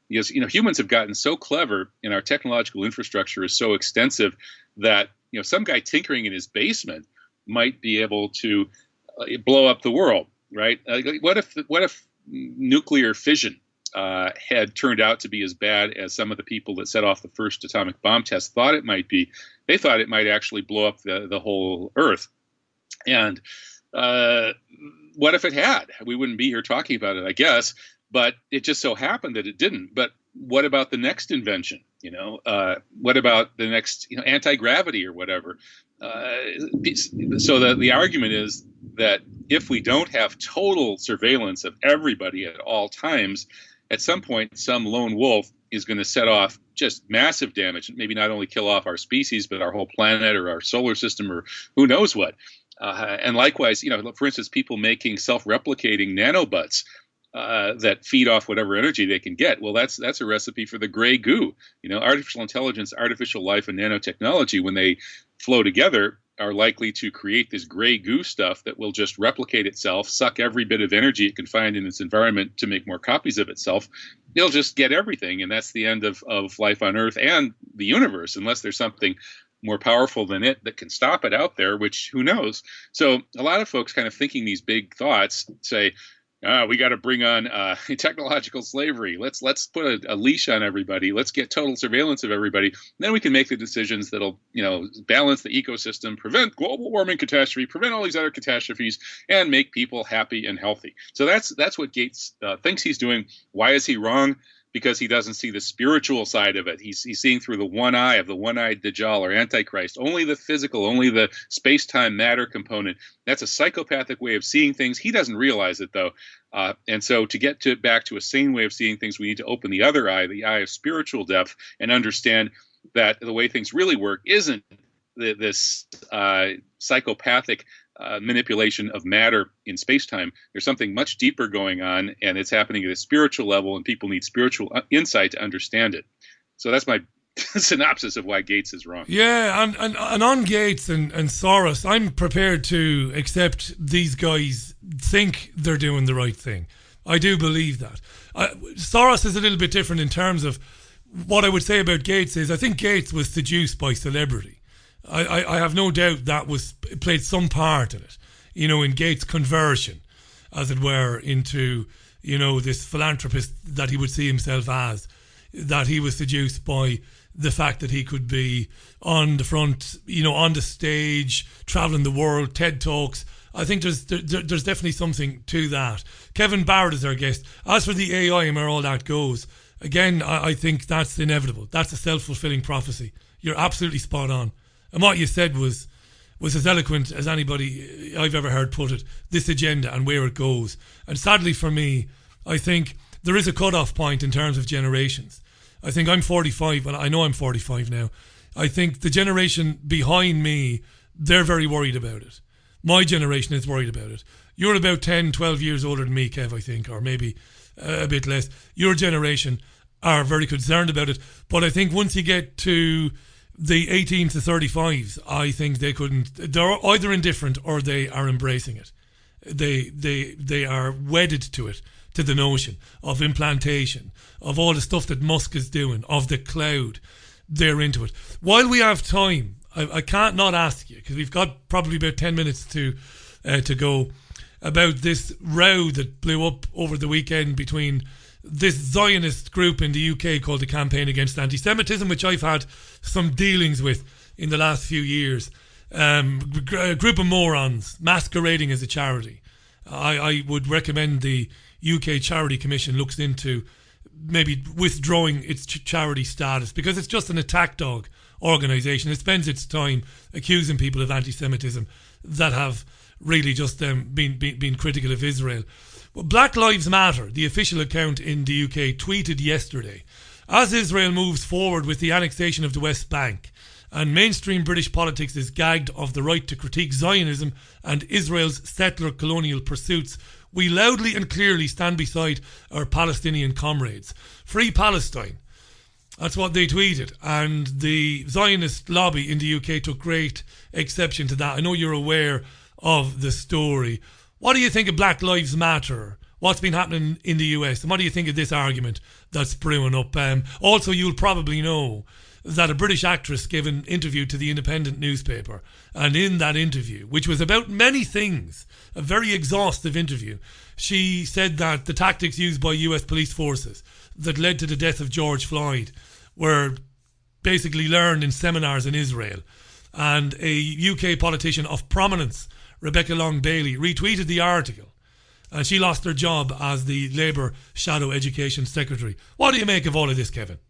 Because, you know, humans have gotten so clever and our technological infrastructure is so extensive that, you know, some guy tinkering in his basement might be able to uh, blow up the world, right? Uh, what if what if nuclear fission uh, had turned out to be as bad as some of the people that set off the first atomic bomb test thought it might be? They thought it might actually blow up the, the whole Earth. And uh, what if it had? We wouldn't be here talking about it, I guess. But it just so happened that it didn't. But what about the next invention? You know, uh, what about the next, you know, anti-gravity or whatever? Uh, so the, the argument is that if we don't have total surveillance of everybody at all times, at some point, some lone wolf is going to set off just massive damage, maybe not only kill off our species, but our whole planet or our solar system or who knows what. Uh, and likewise, you know, for instance, people making self-replicating nanobots Uh, that feed off whatever energy they can get. Well, that's that's a recipe for the gray goo. You know, artificial intelligence, artificial life, and nanotechnology, when they flow together, are likely to create this gray goo stuff that will just replicate itself, suck every bit of energy it can find in its environment to make more copies of itself. It'll just get everything, and that's the end of, of life on Earth and the universe, unless there's something more powerful than it that can stop it out there, which who knows. So a lot of folks kind of thinking these big thoughts say, Uh, we got to bring on uh, technological slavery. Let's let's put a, a leash on everybody. Let's get total surveillance of everybody. Then we can make the decisions that'll, you know, balance the ecosystem, prevent global warming catastrophe, prevent all these other catastrophes, and make people happy and healthy. So that's that's what Gates uh, thinks he's doing. Why is he wrong? Because he doesn't see the spiritual side of it. He's, he's seeing through the one eye of the one-eyed Dajjal or Antichrist, only the physical, only the space-time matter component. That's a psychopathic way of seeing things. He doesn't realize it, though. Uh, and so to get to back to a sane way of seeing things, we need to open the other eye, the eye of spiritual depth, and understand that the way things really work isn't the, this uh, psychopathic Uh, manipulation of matter in space-time. There's something much deeper going on, and it's happening at a spiritual level, and people need spiritual insight to understand it. So that's my synopsis of why Gates is wrong. Yeah, and, and, and on Gates and, and Soros, I'm prepared to accept these guys think they're doing the right thing. I do believe that. Uh, Soros is a little bit different in terms of what I would say about Gates is I think Gates was seduced by celebrity. I, I, I have no doubt that was played some part in it, you know, in Gates' conversion, as it were, into, you know, this philanthropist that he would see himself as, that he was seduced by the fact that he could be on the front, you know, on the stage, traveling the world, TED Talks. I think there's there, there's definitely something to that. Kevin Barrett is our guest. As for the A I and where all that goes, again, I, I think that's inevitable. That's a self-fulfilling prophecy. You're absolutely spot on. And what you said was was as eloquent as anybody I've ever heard put it, this agenda and where it goes. And sadly for me, I think there is a cut-off point in terms of generations. I think I'm forty-five, and I know I'm forty-five now. I think the generation behind me, they're very worried about it. My generation is worried about it. You're about ten, twelve years older than me, Kev, I think, or maybe uh, a bit less. Your generation are very concerned about it. But I think once you get to the eighteen to thirty-fives, I think they couldn't. They're either indifferent or they are embracing it. They they they are wedded to it, to the notion of implantation, of all the stuff that Musk is doing, of the cloud. They're into it. While we have time, I, I can't not ask you, because we've got probably about ten minutes to uh, to go, about this row that blew up over the weekend between this Zionist group in the U K called the Campaign Against Anti-Semitism, which I've had some dealings with in the last few years. Um, a group of morons masquerading as a charity. I, I would recommend the U K Charity Commission looks into maybe withdrawing its ch- charity status, because it's just an attack dog organisation. It spends its time accusing people of anti-Semitism that have really just um, been, been, been critical of Israel. Black Lives Matter, the official account in the U K, tweeted yesterday, as Israel moves forward with the annexation of the West Bank and mainstream British politics is gagged of the right to critique Zionism and Israel's settler colonial pursuits, we loudly and clearly stand beside our Palestinian comrades. Free Palestine. That's what they tweeted. And the Zionist lobby in the U K took great exception to that. I know you're aware of the story. What do you think of Black Lives Matter? what's been happening in the U S, and what do you think of this argument that's brewing up? Um, also, you'll probably know that a British actress gave an interview to the Independent newspaper, and in that interview, which was about many things, a very exhaustive interview, she said that the tactics used by U S police forces that led to the death of George Floyd were basically learned in seminars in Israel. And a U K politician of prominence, Rebecca Long Bailey, retweeted the article, and she lost her job as the Labour Shadow Education Secretary. What do you make of all of this, Kevin?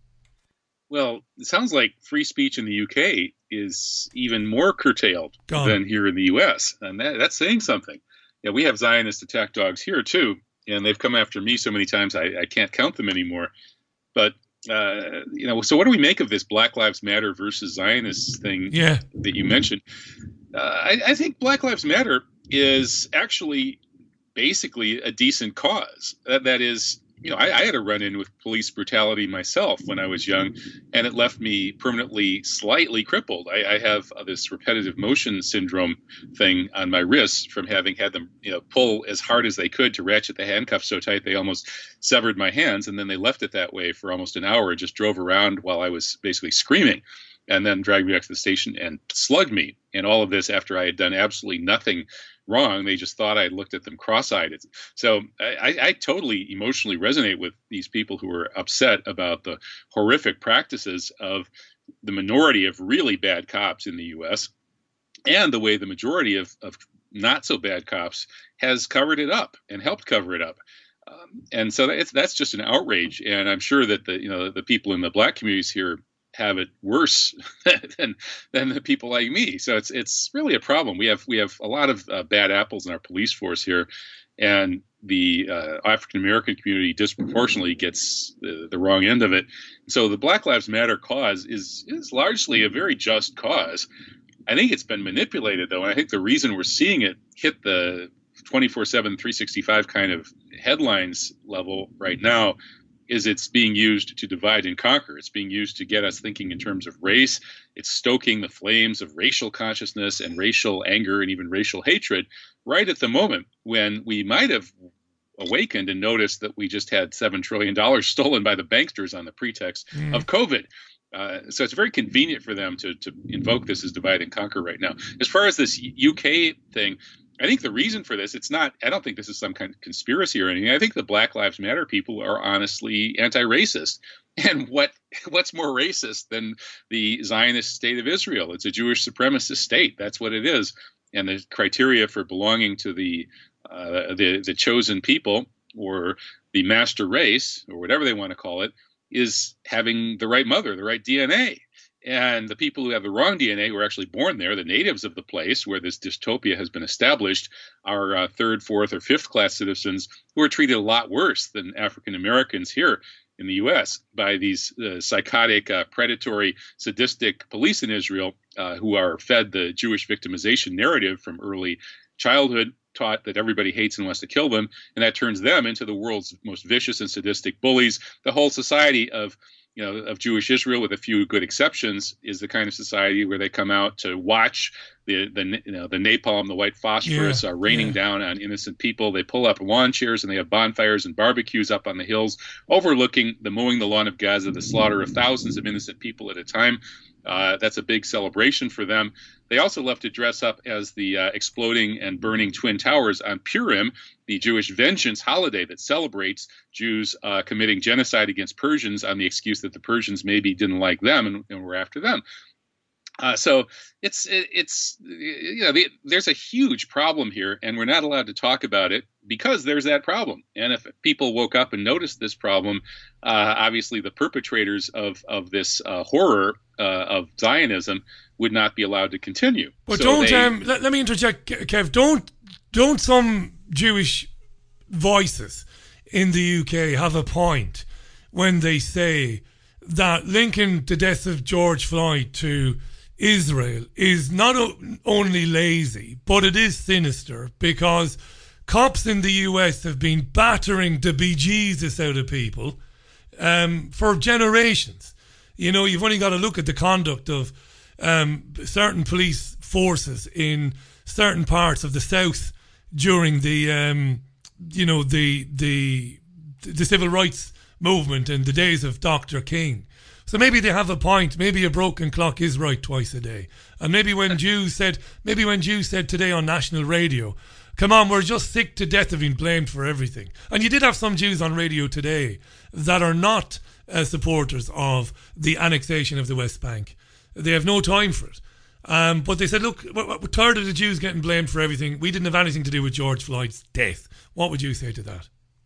Well, it sounds like free speech in the U K is even more curtailed Gone. than here in the U S, and that, that's saying something. Yeah, we have Zionist attack dogs here too, and they've come after me so many times I, I can't count them anymore. But uh, you know, so what do we make of this Black Lives Matter versus Zionist thing yeah. that you mentioned? Uh, I, I think Black Lives Matter is actually basically a decent cause. That, that is, you know, I, I had a run-in with police brutality myself when I was young, and it left me permanently slightly crippled. I, I have uh, this repetitive motion syndrome thing on my wrists from having had them, you know, pull as hard as they could to ratchet the handcuffs so tight they almost severed my hands, and then they left it that way for almost an hour and just drove around while I was basically screaming, and then dragged me back to the station and slugged me. And all of this after I had done absolutely nothing wrong. They just thought I looked at them cross-eyed. So I, I totally emotionally resonate with these people who are upset about the horrific practices of the minority of really bad cops in the U S and the way the majority of, of not so bad cops has covered it up and helped cover it up. Um, and so that's, that's just an outrage. And I'm sure that the, you know, the people in the black communities here have it worse than than the people like me. So it's it's really a problem. We have we have a lot of uh, bad apples in our police force here, and the uh, African American community disproportionately gets the, the wrong end of it. So the Black Lives Matter cause is is largely a very just cause. I think it's been manipulated though, and I think the reason we're seeing it hit the twenty-four seven, three sixty-five kind of headlines level right now is it's being used to divide and conquer. It's being used to get us thinking in terms of race. It's stoking the flames of racial consciousness and racial anger and even racial hatred right at the moment when we might have awakened and noticed that we just had seven trillion dollars stolen by the banksters on the pretext mm. of COVID. Uh, so it's very convenient for them to, to invoke this as divide and conquer right now. As far as this U K thing, I think the reason for this, it's not, I don't think this is some kind of conspiracy or anything. I think the Black Lives Matter people are honestly anti-racist. And what what's more racist than the Zionist state of Israel? It's a Jewish supremacist state. That's what it is. And the criteria for belonging to the uh, the, the chosen people or the master race or whatever they want to call it is having the right mother, the right D N A. And the people who have the wrong D N A who are actually born there, the natives of the place where this dystopia has been established, are uh, third, fourth, or fifth class citizens who are treated a lot worse than African Americans here in the U S by these uh, psychotic, uh, predatory, sadistic police in Israel uh, who are fed the Jewish victimization narrative from early childhood, taught that everybody hates and wants to kill them, and that turns them into the world's most vicious and sadistic bullies. The whole society of you know, of Jewish Israel, with a few good exceptions, is the kind of society where they come out to watch the the you know the napalm, the white phosphorus, yeah, uh, raining yeah. down on innocent people. They pull up lawn chairs and they have bonfires and barbecues up on the hills, overlooking the mowing the lawn of Gaza, the slaughter of thousands of innocent people at a time. Uh, that's a big celebration for them. They also love to dress up as the uh, exploding and burning Twin Towers on Purim, the Jewish vengeance holiday that celebrates Jews uh, committing genocide against Persians on the excuse that the Persians maybe didn't like them and, and were after them. Uh, so it's it, it's you know the, there's a huge problem here, and we're not allowed to talk about it because there's that problem. And if people woke up and noticed this problem, uh, obviously the perpetrators of of this uh, horror uh, of Zionism would not be allowed to continue. But so don't they, um, let, let me interject, Kev. Don't don't some Jewish voices in the U K have a point when they say that linking the death of George Floyd to Israel is not o- only lazy, but it is sinister, because cops in the U S have been battering the bejesus out of people um, for generations. You know, you've only got to look at the conduct of um, certain police forces in certain parts of the South during the um, you know, the the the civil rights movement in the days of Doctor King. So maybe they have a point. Maybe a broken clock is right twice a day. And maybe when Jews said, maybe when Jews said today on national radio, come on, we're just sick to death of being blamed for everything. And you did have some Jews on radio today that are not uh, supporters of the annexation of the West Bank. They have no time for it. Um, but they said, look, we're, we're tired of the Jews getting blamed for everything. We didn't have anything to do with George Floyd's death. What would you say to that?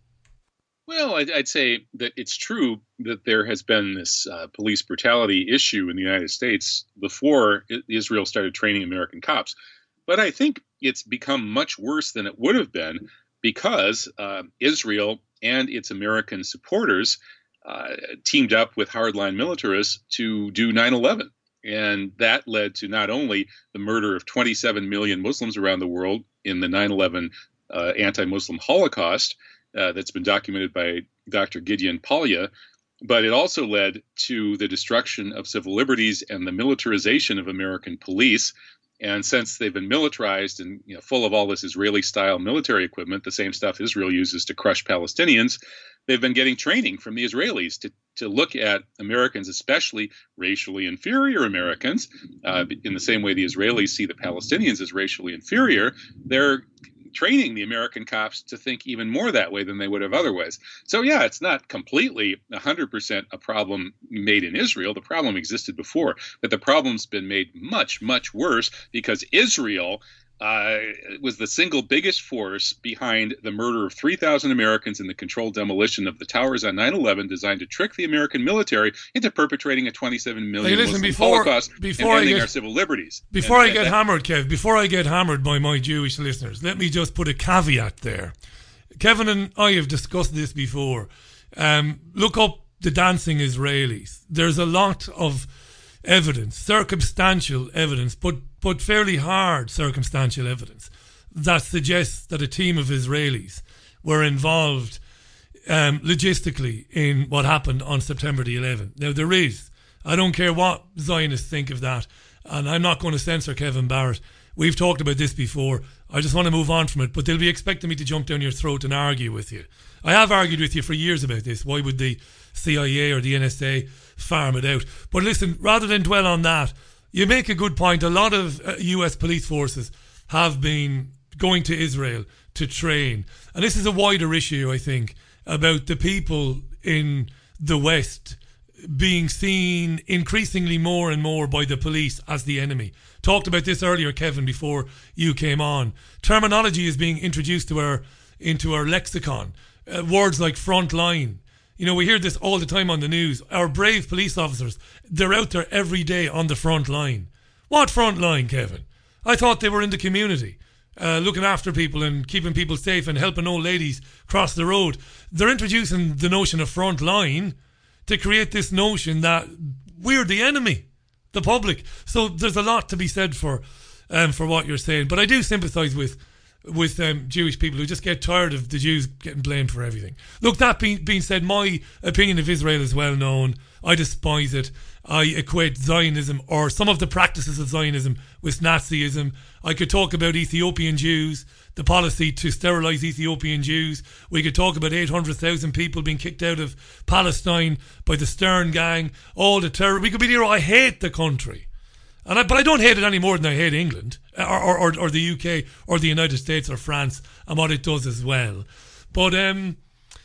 Well, I'd, I'd say that it's true that there has been this uh, police brutality issue in the United States before Israel started training American cops. But I think it's become much worse than it would have been because uh, Israel and its American supporters uh, teamed up with hardline militarists to do nine eleven. And that led to not only the murder of twenty-seven million Muslims around the world in the nine eleven uh, anti-Muslim Holocaust uh, that's been documented by Doctor Gideon Polya, but it also led to the destruction of civil liberties and the militarization of American police. And since they've been militarized and you know, full of all this Israeli-style military equipment, the same stuff Israel uses to crush Palestinians, they've been getting training from the Israelis to, to look at Americans, especially racially inferior Americans, uh, in the same way the Israelis see the Palestinians as racially inferior. They're training the American cops to think even more that way than they would have otherwise. So yeah, it's not completely one hundred percent a problem made in Israel. The problem existed before, but the problem's been made much, much worse because Israel uh, was the single biggest force behind the murder of three thousand Americans in the controlled demolition of the towers on nine eleven, designed to trick the American military into perpetrating a twenty-seven million hey, listen, Muslim before, Holocaust before and ending I get, our civil liberties. Before and, I get and, hammered, Kev, before I get hammered by my Jewish listeners, let me just put a caveat there. Kevin and I have discussed this before. Um, look up the dancing Israelis. There's a lot of evidence, circumstantial evidence, but but fairly hard circumstantial evidence that suggests that a team of Israelis were involved um, logistically in what happened on September the eleventh. Now there is, I don't care what Zionists think of that, and I'm not going to censor Kevin Barrett. We've talked about this before. I just want to move on from it, but they'll be expecting me to jump down your throat and argue with you. I have argued with you for years about this. Why would the C I A or the N S A farm it out? But listen, rather than dwell on that, you make a good point. A lot of uh, U S police forces have been going to Israel to train. And this is a wider issue, I think, about the people in the West being seen increasingly more and more by the police as the enemy. Talked about this earlier, Kevin, before you came on. Terminology is being introduced to our into our lexicon. Uh, words like front line. You know, we hear this all the time on the news. Our brave police officers, they're out there every day on the front line. What front line, Kevin? I thought they were in the community, uh, looking after people and keeping people safe and helping old ladies cross the road. They're introducing the notion of front line to create this notion that we're the enemy, the public. So there's a lot to be said for um, for what you're saying. But I do sympathise with with um, Jewish people who just get tired of the Jews getting blamed for everything. Look, that being, being said, my opinion of Israel is well known. I despise it. I equate Zionism, or some of the practices of Zionism, with Nazism. I could talk about Ethiopian Jews, the policy to sterilise Ethiopian Jews. We could talk about eight hundred thousand people being kicked out of Palestine by the Stern Gang, all the terror. We could be here. I hate the country. And I, but I don't hate it any more than I hate England or, or, or the U K or the United States or France and what it does as well. But um,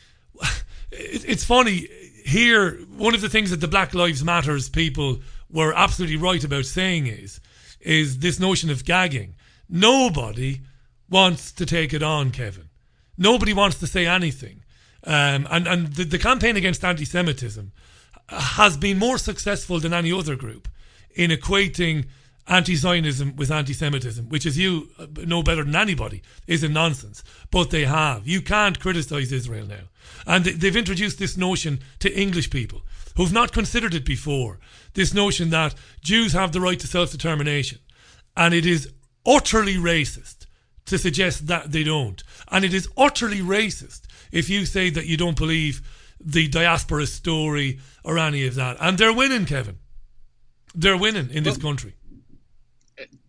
it, it's funny, here, one of the things that the Black Lives Matters people were absolutely right about saying is, is this notion of gagging. Nobody wants to take it on, Kevin. Nobody wants to say anything. Um, and and the, the campaign against anti-Semitism has been more successful than any other group in equating anti-Zionism with anti-Semitism, which, as you know better than anybody, is a nonsense. But they have. You can't criticise Israel now. And they've introduced this notion to English people who've not considered it before. This notion that Jews have the right to self-determination. And it is utterly racist to suggest that they don't. And it is utterly racist if you say that you don't believe the diaspora story or any of that. And they're winning, Kevin. They're winning in this well, country.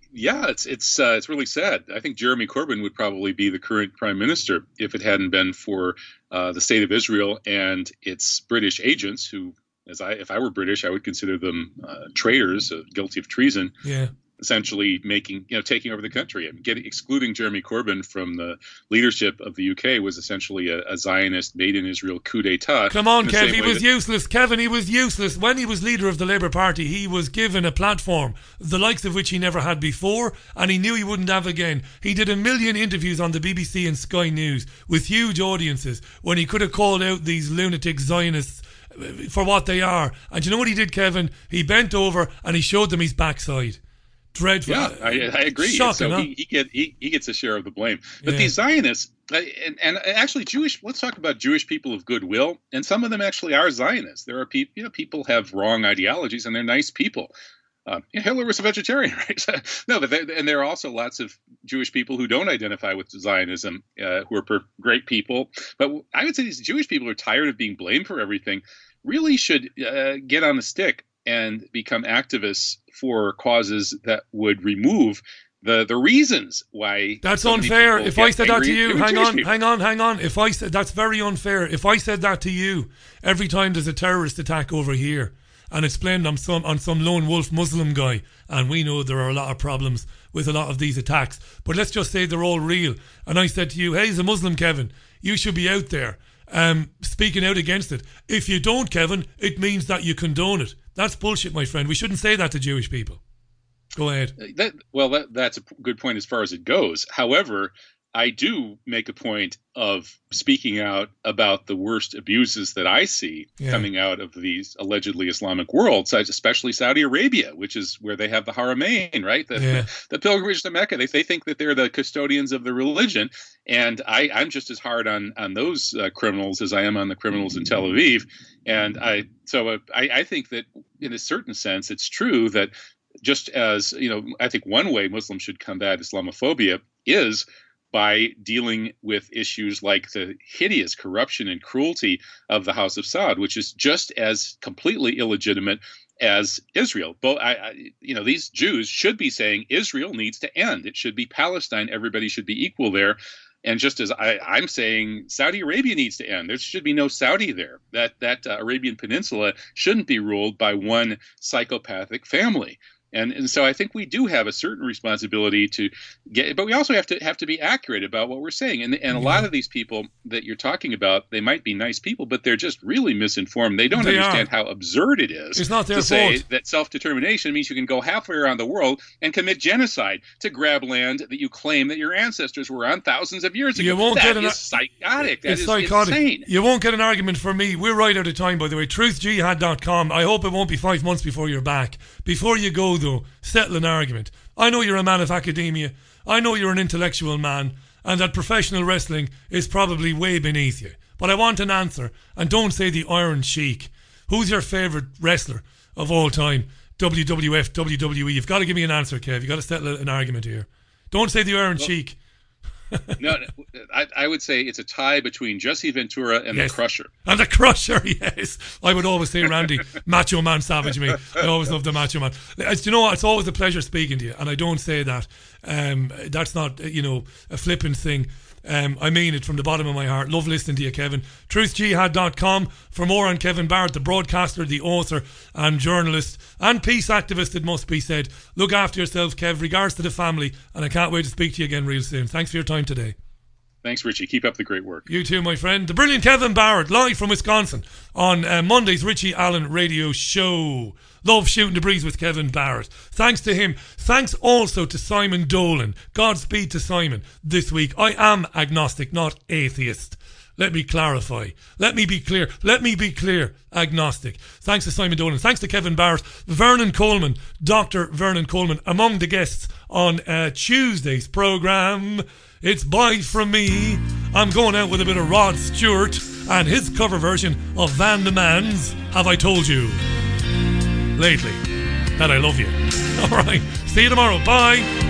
Yeah, it's it's uh, it's really sad. I think Jeremy Corbyn would probably be the current prime minister if it hadn't been for uh, the state of Israel and its British agents, who, as I if I were British, I would consider them uh, traitors, uh, guilty of treason. Yeah. Essentially making, you know, taking over the country. I mean, getting, excluding Jeremy Corbyn from the leadership of the U K was essentially a, a Zionist made in Israel coup d'etat. Come on, Kev, he was that- useless. Kevin, he was useless. When he was leader of the Labour Party, he was given a platform, the likes of which he never had before, and he knew he wouldn't have again. He did a million interviews on the B B C and Sky News with huge audiences when he could have called out these lunatic Zionists for what they are. And you know what he did, Kevin? He bent over and he showed them his backside. Dreadful. Yeah, I, I agree. Shocking, so huh? he, he get he, he gets a share of the blame. But Yeah. these Zionists, uh, and, and actually Jewish. Let's talk about Jewish people of goodwill, and some of them actually are Zionists. There are people, you know, people have wrong ideologies, and they're nice people. Uh, you know, Hitler was a vegetarian, right? No, but there, and there are also lots of Jewish people who don't identify with Zionism, uh, who are per- great people. But I would say these Jewish people are tired of being blamed for everything. Really should uh, get on the stick and become activists for causes that would remove the the reasons why. That's so many unfair. people If get I said that angry to at you, Jewish hang on, people. hang on, hang on. If I said that's very unfair. If I said that to you every time there's a terrorist attack over here, and it's blamed on some on some lone wolf Muslim guy, and we know there are a lot of problems with a lot of these attacks, but let's just say they're all real. And I said to you, hey, as a Muslim, Kevin, you should be out there um, speaking out against it. If you don't, Kevin, it means that you condone it. That's bullshit, my friend. We shouldn't say that to Jewish people. Go ahead. That, well, that, that's a good point as far as it goes. However, I do make a point of speaking out about the worst abuses that I see Yeah. coming out of these allegedly Islamic worlds, especially Saudi Arabia, which is where they have the Haramain, right? The, Yeah. the pilgrimage to Mecca. They, they think that they're the custodians of the religion. And I, I'm just as hard on, on those uh, criminals as I am on the criminals in Tel Aviv. And I so uh, I, I think that in a certain sense, it's true that just as, you know, I think one way Muslims should combat Islamophobia is by dealing with issues like the hideous corruption and cruelty of the House of Saud, which is just as completely illegitimate as Israel. Both, I, I, you know, these Jews should be saying Israel needs to end. It should be Palestine. Everybody should be equal there. And just as I, I'm saying, Saudi Arabia needs to end. There should be no Saudi there. That that uh, Arabian Peninsula shouldn't be ruled by one psychopathic family. And and so I think we do have a certain responsibility to get, but we also have to have to be accurate about what we're saying. And and a lot of these people that you're talking about, they might be nice people, but they're just really misinformed. They don't They understand are. how absurd it is It's not their to say fault. that self-determination means you can go halfway around the world and commit genocide to grab land that you claim that your ancestors were on thousands of years ago. You won't That get an is psychotic. That It's is psychotic. insane. You won't get an argument from me. We're right out of time, by the way. truth jihad dot com. I hope it won't be five months before you're back. Before you go, though, settle an argument. I know you're a man of academia. I know you're an intellectual man, and that professional wrestling is probably way beneath you. But I want an answer, and don't say the Iron Sheik. Who's your favourite wrestler of all time? W W F, W W E. You've got to give me an answer, Kev. You've got to settle an argument here. Don't say the Iron Well, Sheik. No, no I, I would say it's a tie between Jesse Ventura and Yes. the Crusher. And the Crusher, yes. I would always say Randy, Macho Man Savage me. I always love the Macho Man. As you know what, it's always a pleasure speaking to you, and I don't say that. Um, that's not, you know, a flippant thing. Um, I mean it from the bottom of my heart. Love listening to you, Kevin. truth jihad dot com for more on Kevin Barrett, the broadcaster, the author and journalist and peace activist, it must be said. Look after yourself, Kev. Regards to the family, and I can't wait to speak to you again real soon. Thanks for your time today. Thanks, Richie. Keep up the great work. You too, my friend. The brilliant Kevin Barrett, live from Wisconsin on uh, Monday's Richie Allen Radio Show. Love shooting the breeze with Kevin Barrett. Thanks to him. Thanks also to Simon Dolan. Godspeed to Simon this week. I am agnostic, not atheist. Let me clarify. Let me be clear. Let me be clear. Agnostic. Thanks to Simon Dolan. Thanks to Kevin Barrett. Vernon Coleman, Doctor Vernon Coleman, among the guests on uh, Tuesday's programme. It's bye from me. I'm going out with a bit of Rod Stewart and his cover version of Van de Man's Have I Told You Lately that I Love You. All right. See you tomorrow. Bye.